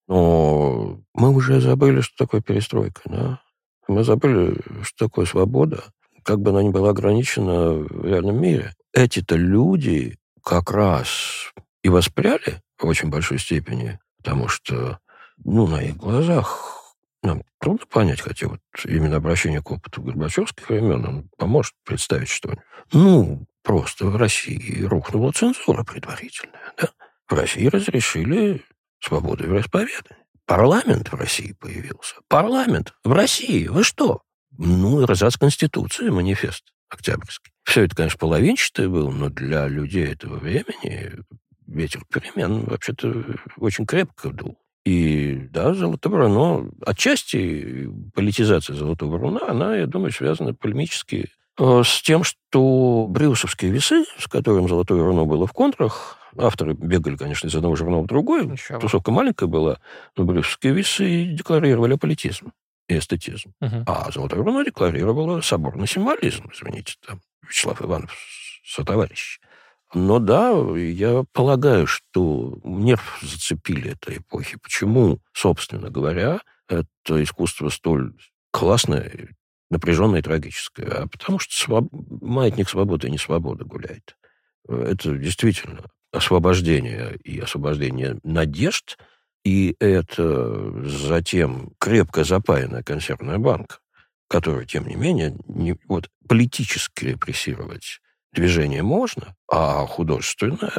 Но мы уже забыли, что такое перестройка, да? Мы забыли, что такое свобода, как бы она ни была ограничена в реальном мире. Эти-то люди как раз и воспряли в очень большой степени, потому что, на их глазах нам трудно понять, хотя вот именно обращение к опыту горбачевских времен он поможет представить что-нибудь. Просто в России рухнула цензура предварительная, да? В России разрешили свободу вероисповедания. Парламент в России появился. Парламент в России. Вы что? Эрзац Конституции, манифест Октябрьский. Все это, конечно, половинчатое было, но для людей этого времени ветер перемен вообще-то очень крепко дул. И да, «Золотое руно», отчасти политизация «Золотого руна», она, я думаю, связана полемически с тем, что брюсовские весы, с которым «Золотое руно» было в контрах, авторы бегали, конечно, из одного журнала в другой, тусовка маленькая была, но брюсовские весы декларировали аполитизм. и эстетизм. Мгм. А «Золотая руна» декларировала соборный символизм, извините, там, Вячеслав Иванов, сотоварищ. Но да, я полагаю, что нерв зацепили этой эпохи. Почему, собственно говоря, это искусство столь классное, напряженное и трагическое? А потому что маятник свободы и несвободы гуляет. Это действительно освобождение и освобождение надежд, и это затем крепко запаянная консервная банка, которую, тем не менее, вот политически репрессировать движение можно, а художественное,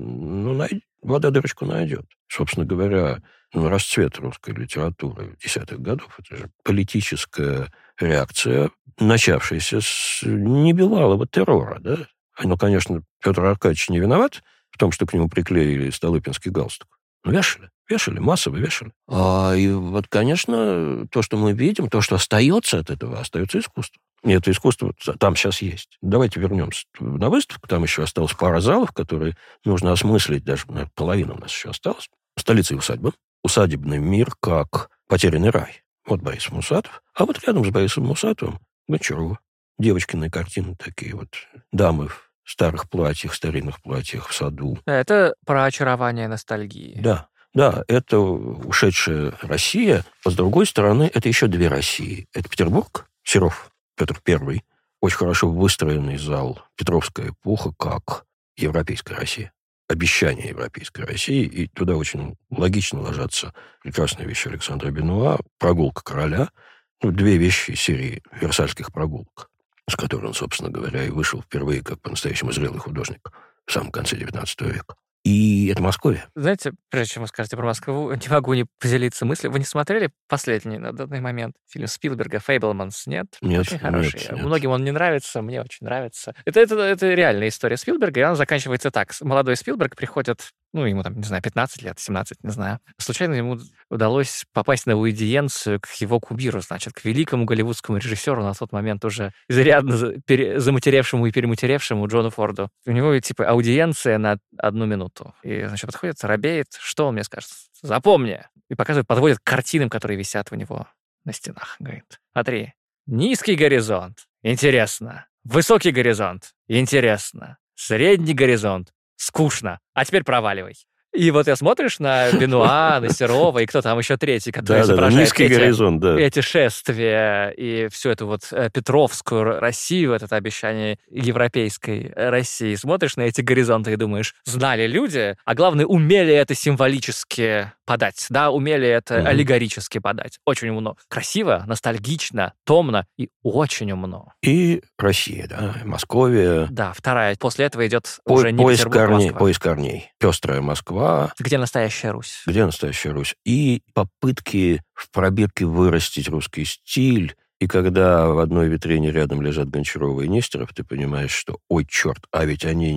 вода дырочку найдет. Собственно говоря, расцвет русской литературы 10-х годов – это же политическая реакция, начавшаяся с небывалого террора, да? Ну, конечно, Петр Аркадьевич не виноват в том, что к нему приклеили столыпинский галстук. Ну, вешали, массово вешали. И вот, конечно, то, что мы видим, то, что остается от этого, остается искусство. И это искусство там сейчас есть. Давайте вернемся на выставку. Там еще осталась пара залов, которые нужно осмыслить. Даже половина у нас еще осталась. Столица и усадьба. Усадебный мир как потерянный рай. Вот Борис Мусатов. А вот рядом с Борисом Мусатовым Гончарова. Девочкины картины такие вот. Дамы в старых платьях, старинных платьях в саду. Это про очарование ностальгии. Да, это ушедшая Россия. А с другой стороны, это еще две России. Это Петербург, Серов, Петр I. Очень хорошо выстроенный зал. Петровская эпоха как европейская Россия. Обещание европейской России. И туда очень логично ложатся прекрасные вещи Александра Бенуа. «Прогулка короля». Две вещи из серии «Версальских прогулок», с которой он, собственно говоря, и вышел впервые как по-настоящему зрелый художник в самом конце XIX века. И это Московия. Знаете, прежде чем вы скажете про Москву, не могу не поделиться мыслью. Вы не смотрели последний на данный момент фильм Спилберга «Фейблманс», нет? Нет, Очень хороший. нет. Многим он не нравится, мне очень нравится. Это реальная история Спилберга, и она заканчивается так. Молодой Спилберг приходит, ему там, не знаю, 15 лет, 17, не знаю. Случайно ему удалось попасть на аудиенцию к его кумиру, значит, к великому голливудскому режиссеру, на тот момент уже изрядно заматеревшему и перематеревшему Джону Форду. У него, аудиенция на 1 минуту. И, значит, подходит, робеет. Что он мне скажет? Запомни. И показывает, подводит к картинам, которые висят у него на стенах. Говорит, смотри, низкий горизонт. Интересно. Высокий горизонт. Интересно. Средний горизонт. Скучно. А теперь проваливай. И вот я смотришь на Бенуа, на Серова, и кто там еще третий, который изображает низкий горизонт, да. эти шествия и всю эту вот Петровскую Россию, это обещание европейской России. Смотришь на эти горизонты и думаешь, знали люди, а главное, умели это символически подать, да, умели это аллегорически подать. Очень умно. Красиво, ностальгично, томно и очень умно. И Россия, да, Московия. Да, вторая. После этого идет уже не поиск Петербург, корней, Москва. поиск корней. Пестрая Москва. Где настоящая Русь? Где настоящая Русь? И попытки в пробирке вырастить русский стиль. И когда в одной витрине рядом лежат Гончарова и Нестеров, ты понимаешь, что, ой, черт, а ведь они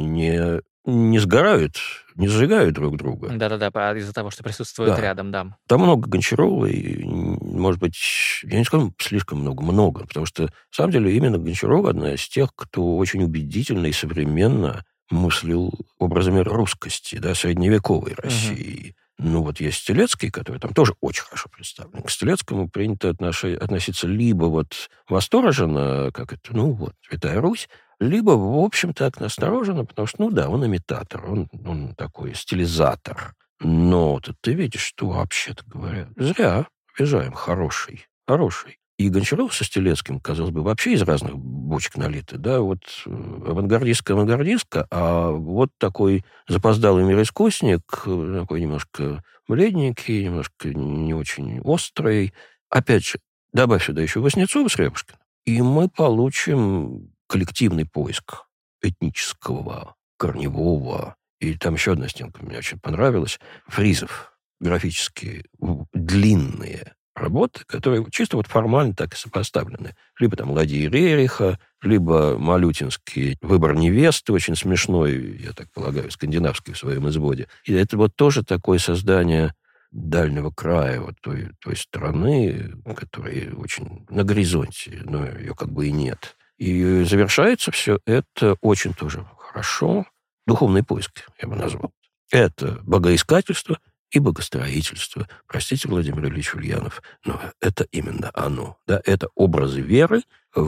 не сгорают, не сжигают друг друга. Да-да-да, из-за того, что присутствуют рядом, да. Там много Гончарова, и, может быть, я не скажу слишком много, потому что, на самом деле, именно Гончарова одна из тех, кто очень убедительно и современно мыслил образами русскости, да, средневековой России. Вот есть Стелецкий, который там тоже очень хорошо представлен. К Стелецкому принято относиться либо вот восторженно, как это, Святая Русь, либо, в общем, так настороженно, потому что, он имитатор, он такой стилизатор. Но ты видишь, что вообще-то говоря, зря обижаем хороший. И Гончаров со Стелецким, казалось бы, вообще из разных бочек налиты, да, вот авангардистка, а вот такой запоздалый мироискусник, такой немножко бледненький, немножко не очень острый. Опять же, добавь сюда еще Васнецова с Рябушкиным, и мы получим коллективный поиск этнического, корневого. И там еще одна стенка мне очень понравилась. Фризов, графические, длинные работы, которые чисто вот формально так и сопоставлены. Либо там Ладьи Рериха, либо малютинский «Выбор невесты», очень смешной, я так полагаю, скандинавский в своем изводе. И это вот тоже такое создание дальнего края, вот той страны, которая очень на горизонте, но ее как бы и нет. И завершается все это очень тоже хорошо. Духовный поиск, я бы назвал. Это богоискательство и богостроительство. Простите, Владимир Ильич Ульянов, но это именно оно. Да? Это образы веры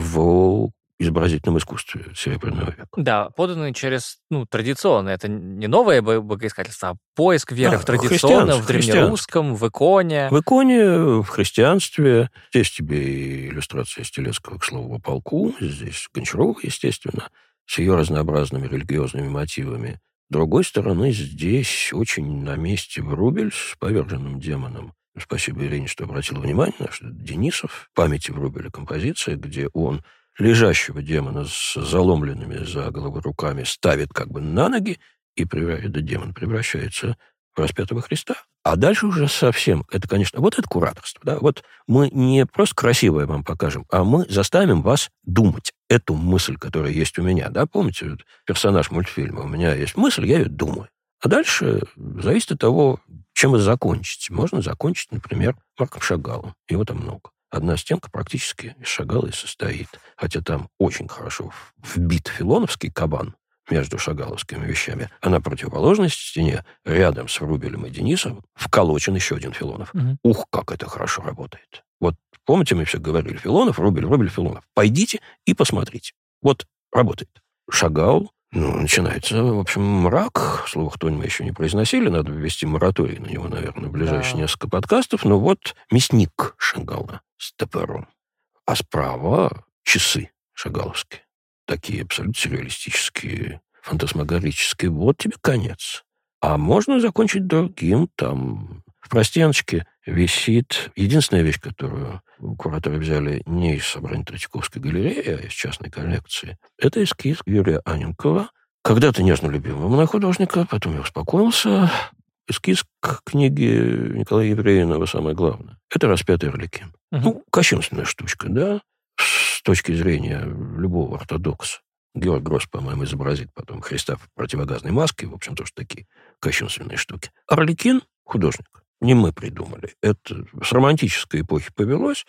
в изобразительном искусстве Серебряного века. Да, поданные через, традиционно. Это не новое богоискательство, а поиск веры в традиционном, в древнерусском, в иконе. В иконе, в христианстве. Здесь тебе и иллюстрация Стелецкого к слову о полку, здесь Гончарова, естественно, с ее разнообразными религиозными мотивами. С другой стороны, здесь очень на месте Врубель с поверженным демоном. Спасибо Ирине, что обратила внимание, что Денисов, в памяти Врубеля композиция, где он лежащего демона с заломленными за голову руками ставит как бы на ноги, и демон превращается в распятого Христа. А дальше уже совсем, это, конечно, вот это кураторство. Да? Вот мы не просто красивое вам покажем, а мы заставим вас думать эту мысль, которая есть у меня. Да? Помните, вот персонаж мультфильма, у меня есть мысль, я ее думаю. А дальше зависит от того, чем вы закончите. Можно закончить, например, Марком Шагалом. Его там много. Одна стенка практически из Шагала и состоит. Хотя там очень хорошо вбит филоновский кабан между шагаловскими вещами. А на противоположной стене, рядом с Врубелем и Денисом, вколочен еще один Филонов. Угу. Ух, как это хорошо работает. Вот помните, мы все говорили, Филонов, Врубель, Врубель, Филонов. Пойдите и посмотрите. Вот работает. Шагал, начинается, в общем, мрак. Слово «хтонь» мы еще не произносили. Надо ввести мораторий на него, наверное, в ближайшие несколько подкастов. Но вот мясник Шагала с топором. А справа часы шагаловские. Такие абсолютно сюрреалистические, фантасмагорические. Вот тебе конец. А можно закончить другим. Там в простеночке висит единственная вещь, которую кураторы взяли не из собрания Третьяковской галереи, а из частной коллекции. Это эскиз Юрия Анненкова, когда-то нежно любимого мной художника, потом я успокоился. Эскиз к книге Николая Евреинова, самое главное. Это «Распятый Арлекин». Кощунственная штучка, да, с точки зрения любого ортодокса. Георг Гросс, по-моему, изобразит потом Христа в противогазной маске. В общем, тоже такие кощунственные штуки. Арлекин — художник. Не мы придумали. Это с романтической эпохи повелось.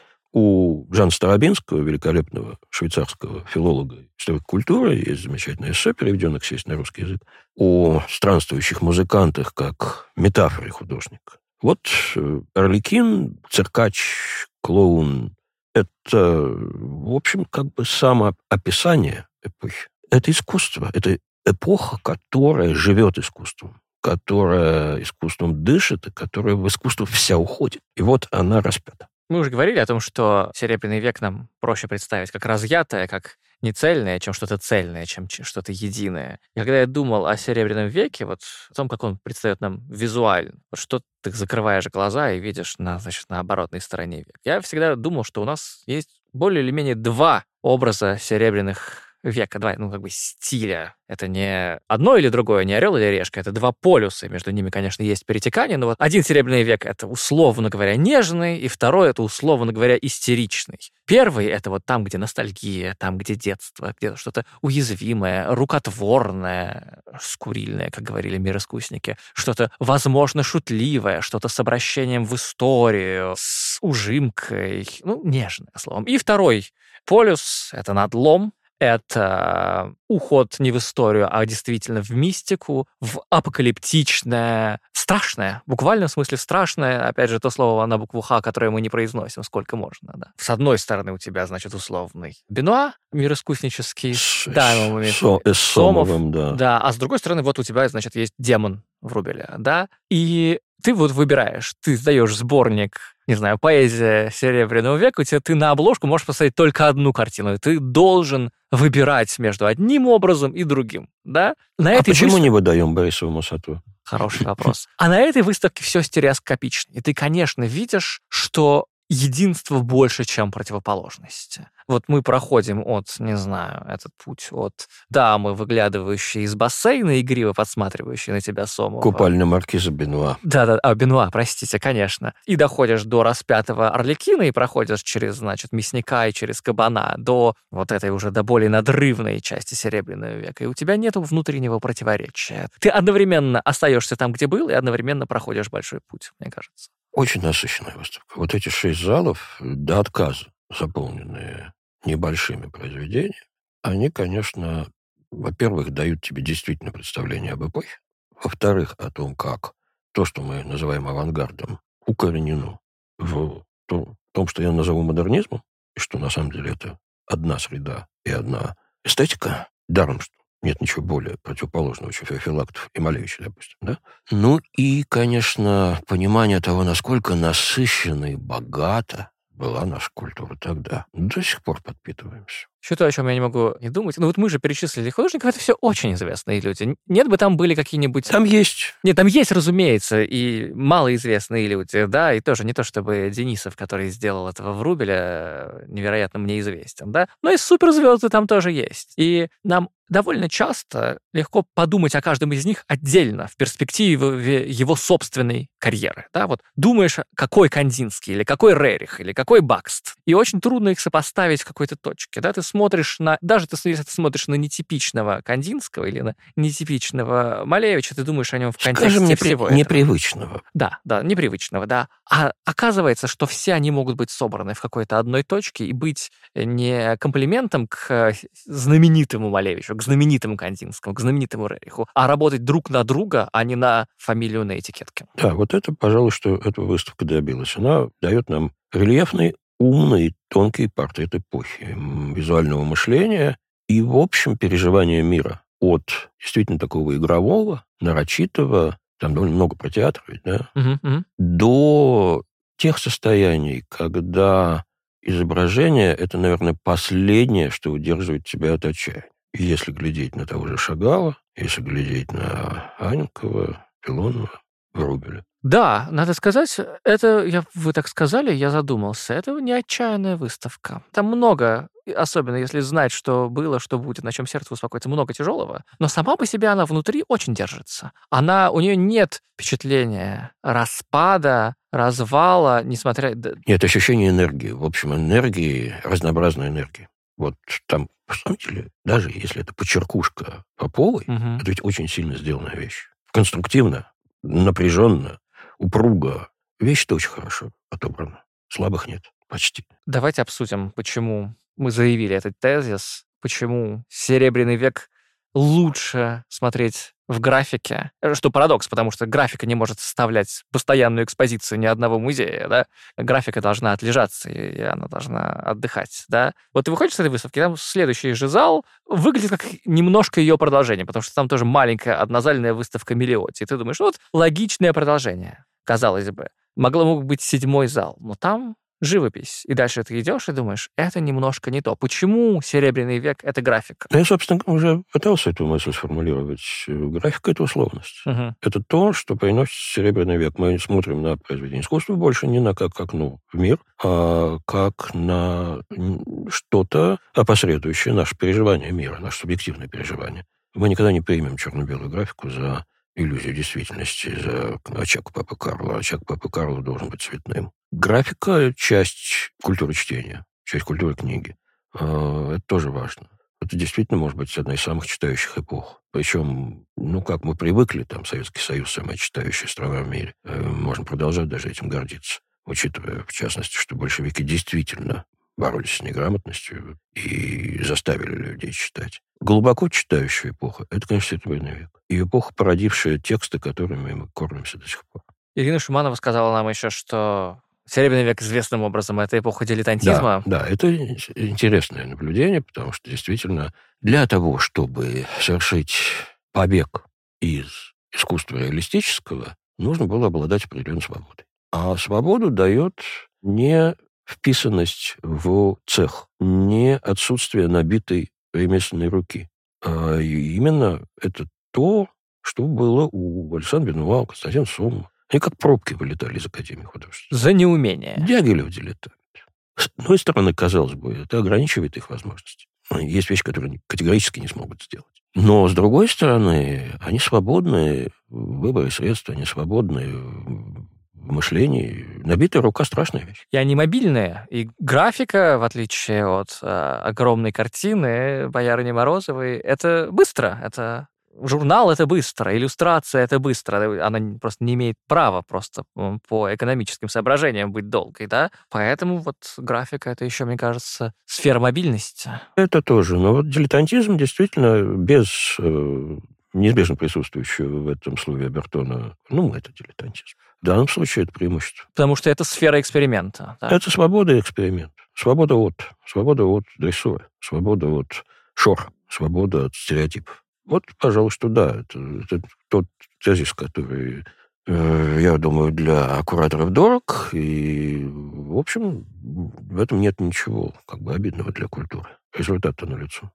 У Жана Старобинского, великолепного швейцарского филолога историка культуры, есть замечательное эссе, переведенное, естественно, на русский язык, о странствующих музыкантах как метафоре художника. Вот Арлекин, циркач, клоун — это, в общем, как бы самоописание эпохи. Это искусство. Это эпоха, которая живет искусством, которая искусством дышит, и которая в искусство вся уходит. И вот она распята. Мы уже говорили о том, что Серебряный век нам проще представить как разъятое, как не цельное, чем что-то цельное, чем что-то единое. И когда я думал о Серебряном веке, вот о том, как он предстает нам визуально, вот что ты закрываешь глаза и видишь на оборотной стороне века. Я всегда думал, что у нас есть более или менее два образа серебряных века, два, стиля. Это не одно или другое, не орел или решка, это два полюса. Между ними, конечно, есть перетекание, но вот один Серебряный век — это, условно говоря, нежный, и второй — это, условно говоря, истеричный. Первый — это вот там, где ностальгия, там, где детство, где что-то уязвимое, рукотворное, скурильное, как говорили мироискусники, что-то, возможно, шутливое, что-то с обращением в историю, с ужимкой, нежное, словом. И второй полюс — это надлом, это уход не в историю, а действительно в мистику, в апокалиптичное, страшное, в буквальном смысле страшное, опять же, то слово на букву «Х», которое мы не произносим, сколько можно, да. С одной стороны у тебя, значит, условный Бенуа, мироискуснический, с Сомовым, да. Да, а с другой стороны, вот у тебя, значит, есть демон Врубеля, да, и ты вот выбираешь, ты сдаешь сборник, не знаю, поэзия Серебряного века, ты на обложку можешь поставить только одну картину, и ты должен выбирать между одним образом и другим, да? Почему не выдаем Борисову Мусату? Хороший вопрос. А на этой выставке все стереоскопично. И ты, конечно, видишь, что единство больше, чем противоположности. Вот мы проходим этот путь от дамы, выглядывающей из бассейна, игриво подсматривающей на тебя Сомова. Купальня маркиза Бенуа. Да, Бенуа, простите, конечно. И доходишь до распятого Арлекина, и проходишь через, мясника и через кабана до вот этой уже до более надрывной части Серебряного века. И у тебя нет внутреннего противоречия. Ты одновременно остаешься там, где был, и одновременно проходишь большой путь, мне кажется. Очень насыщенная выставка. Вот эти 6 залов до отказа, заполненные небольшими произведениями, они, конечно, во-первых, дают тебе действительно представление об эпохе, во-вторых, о том, как то, что мы называем авангардом, укоренено в том, что я назову модернизмом, и что на самом деле это одна среда и одна эстетика, даром, что нет ничего более противоположного, чем Феофилактов и Малевич, допустим, да? Ну и, конечно, понимание того, насколько насыщенно и богата была наша культура тогда. До сих пор подпитываемся. Еще то, о чем я не могу не думать. Ну вот мы же перечислили художников, это все очень известные люди. Нет бы там были какие-нибудь... Там есть. Нет, там есть, разумеется, и малоизвестные люди, да, и тоже не то чтобы Денисов, который сделал этого Врубеля, невероятно мне известен, да, но и суперзвезды там тоже есть. И нам довольно часто легко подумать о каждом из них отдельно, в перспективе его собственной карьеры, да, вот думаешь, какой Кандинский, или какой Рерих, или какой Бакст, и очень трудно их сопоставить в какой-то точке, да, ты смотришь на, даже если ты смотришь на нетипичного Кандинского или на нетипичного Малевича, ты думаешь о нем в контексте всего этого. Непривычного. Да, непривычного, да. А оказывается, что все они могут быть собраны в какой-то одной точке и быть не комплиментом к знаменитому Малевичу, к знаменитому Кандинскому, к знаменитому Рериху, а работать друг на друга, а не на фамилию на этикетке. Да, вот это, пожалуй, что эта выставка добилась. Она дает нам рельефный, умный, тонкий портрет эпохи, визуального мышления и, в общем, переживания мира от действительно такого игрового, нарочитого, там довольно много про театр, да, до тех состояний, когда изображение — это, наверное, последнее, что удерживает тебя от отчаяния. Если глядеть на того же Шагала, если глядеть на Аненкова, Филонова, Врубеля. Да, надо сказать, вы так сказали, я задумался, это не отчаянная выставка. Там много, особенно если знать, что было, что будет, на чем сердце успокоится, много тяжелого, но сама по себе она внутри очень держится. У нее нет впечатления распада, развала, несмотря... Нет, ощущение энергии. В общем, энергии, разнообразной энергии. Вот там, на самом деле, даже если это почеркушка Поповой, это ведь очень сильно сделанная вещь. Конструктивно, напряженно, упруго. Вещь-то очень хорошо отобрана. Слабых нет. Почти. Давайте обсудим, почему мы заявили этот тезис, почему Серебряный век лучше смотреть в графике. Что парадокс, потому что графика не может составлять постоянную экспозицию ни одного музея, да? Графика должна отлежаться, и она должна отдыхать, да? Вот ты выходишь с этой выставки, там следующий же зал выглядит как немножко ее продолжение, потому что там тоже маленькая однозальная выставка Мелиотти. И ты думаешь, вот логичное продолжение, казалось бы. Мог быть 7-й зал, но там живопись. И дальше ты идешь и думаешь, это немножко не то. Почему Серебряный век — это графика? Я, собственно, уже пытался эту мысль сформулировать. Графика — это условность. Это то, что приносит Серебряный век. Мы смотрим на произведение искусства больше не на как окно в мир, а как на что-то, опосредующее наше переживание мира, наше субъективное переживание. Мы никогда не примем черно-белую графику за иллюзию действительности, за очаг Папы Карла. Очаг Папы Карла должен быть цветным. Графика — часть культуры чтения, часть культуры книги. Это тоже важно. Это действительно может быть одна из самых читающих эпох. Причем, как мы привыкли, там, Советский Союз — самая читающая страна в мире. Можно продолжать даже этим гордиться, учитывая, в частности, что большевики действительно боролись с неграмотностью и заставили людей читать. Глубоко читающая эпоха — это, конечно, Серебряный век. И эпоха, породившая тексты, которыми мы кормимся до сих пор. Ирина Шуманова сказала нам еще, что Серебряный век известным образом — это эпоха дилетантизма. Да, это интересное наблюдение, потому что действительно для того, чтобы совершить побег из искусства реалистического, нужно было обладать определенной свободой. А свободу дает не вписанность в цех, не отсутствие набитой ремесленной руки. А именно это то, что было у Александра Бенуа, у Константина Сомова. Они как пробки вылетали из Академии художеств. За неумение. Дягилев летают. С одной стороны, казалось бы, это ограничивает их возможности. Есть вещи, которые они категорически не смогут сделать. Но, с другой стороны, они свободны в выборе средств, они свободны в мышлении. Набитая рука — страшная вещь. И они мобильные. И графика, в отличие от огромной картины Боярыни Морозовой, это быстро. Журнал — это быстро, иллюстрация — это быстро. Она просто не имеет права просто по экономическим соображениям быть долгой, да? Поэтому вот графика — это еще, мне кажется, сфера мобильности. Это тоже. Но вот дилетантизм действительно без неизбежно присутствующего в этом слове обертона, это дилетантизм. В данном случае это преимущество. Потому что это сфера эксперимента. Да? Это свобода и эксперимент. Свобода от дрессуры, свобода от шор, свобода от стереотипов. Вот, пожалуй, что да, это тот тезис, который, я думаю, для кураторов дорог, и, в общем, в этом нет ничего обидного для культуры. Результат-то налицо.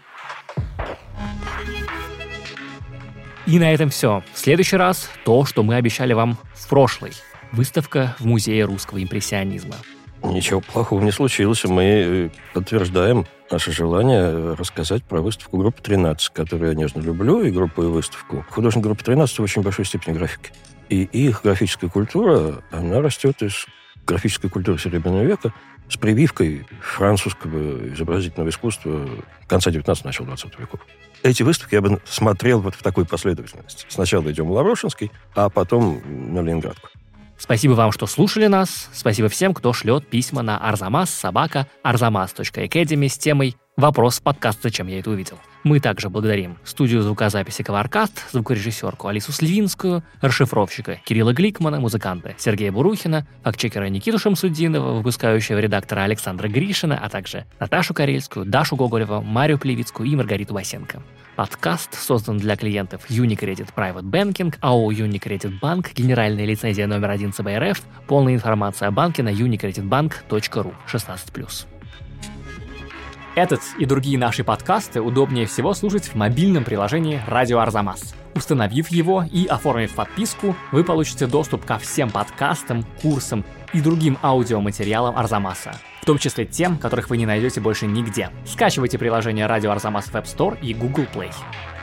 И на этом все. В следующий раз то, что мы обещали вам в прошлый. Выставка в Музее русского импрессионизма. Ничего плохого не случилось. Мы подтверждаем наше желание рассказать про выставку группы 13, которую я нежно люблю, и группу и выставку. Художник группы 13 в очень большой степени графики. И их графическая культура, она растет из графической культуры Серебряного века с прививкой французского изобразительного искусства конца 19-го, начала 20 веков. Эти выставки я бы смотрел в такой последовательности. Сначала идем в Лаврушинский, а потом на Ленинградку. Спасибо вам, что слушали нас. Спасибо всем, кто шлет письма на arzamas@arzamas.academy с темой «Вопрос в подкаст «Зачем я это увидел?». Мы также благодарим студию звукозаписи «Коваркаст», звукорежиссерку Алису Сливинскую, расшифровщика Кирилла Гликмана, музыканта Сергея Бурухина, фактчекера Никиту Шамсудинова, выпускающего редактора Александра Гришина, а также Наташу Карельскую, Дашу Гоголеву, Марию Плевицкую и Маргариту Васенко. Подкаст создан для клиентов Unicredit Private Banking, АО Unicredit Bank, генеральная лицензия номер 1 ЦБ РФ, полная информация о банке на unicreditbank.ru, 16+. Этот и другие наши подкасты удобнее всего слушать в мобильном приложении «Радио Арзамас». Установив его и оформив подписку, вы получите доступ ко всем подкастам, курсам и другим аудиоматериалам Арзамаса, в том числе тем, которых вы не найдете больше нигде. Скачивайте приложение «Радио Арзамас» в App Store и Google Play.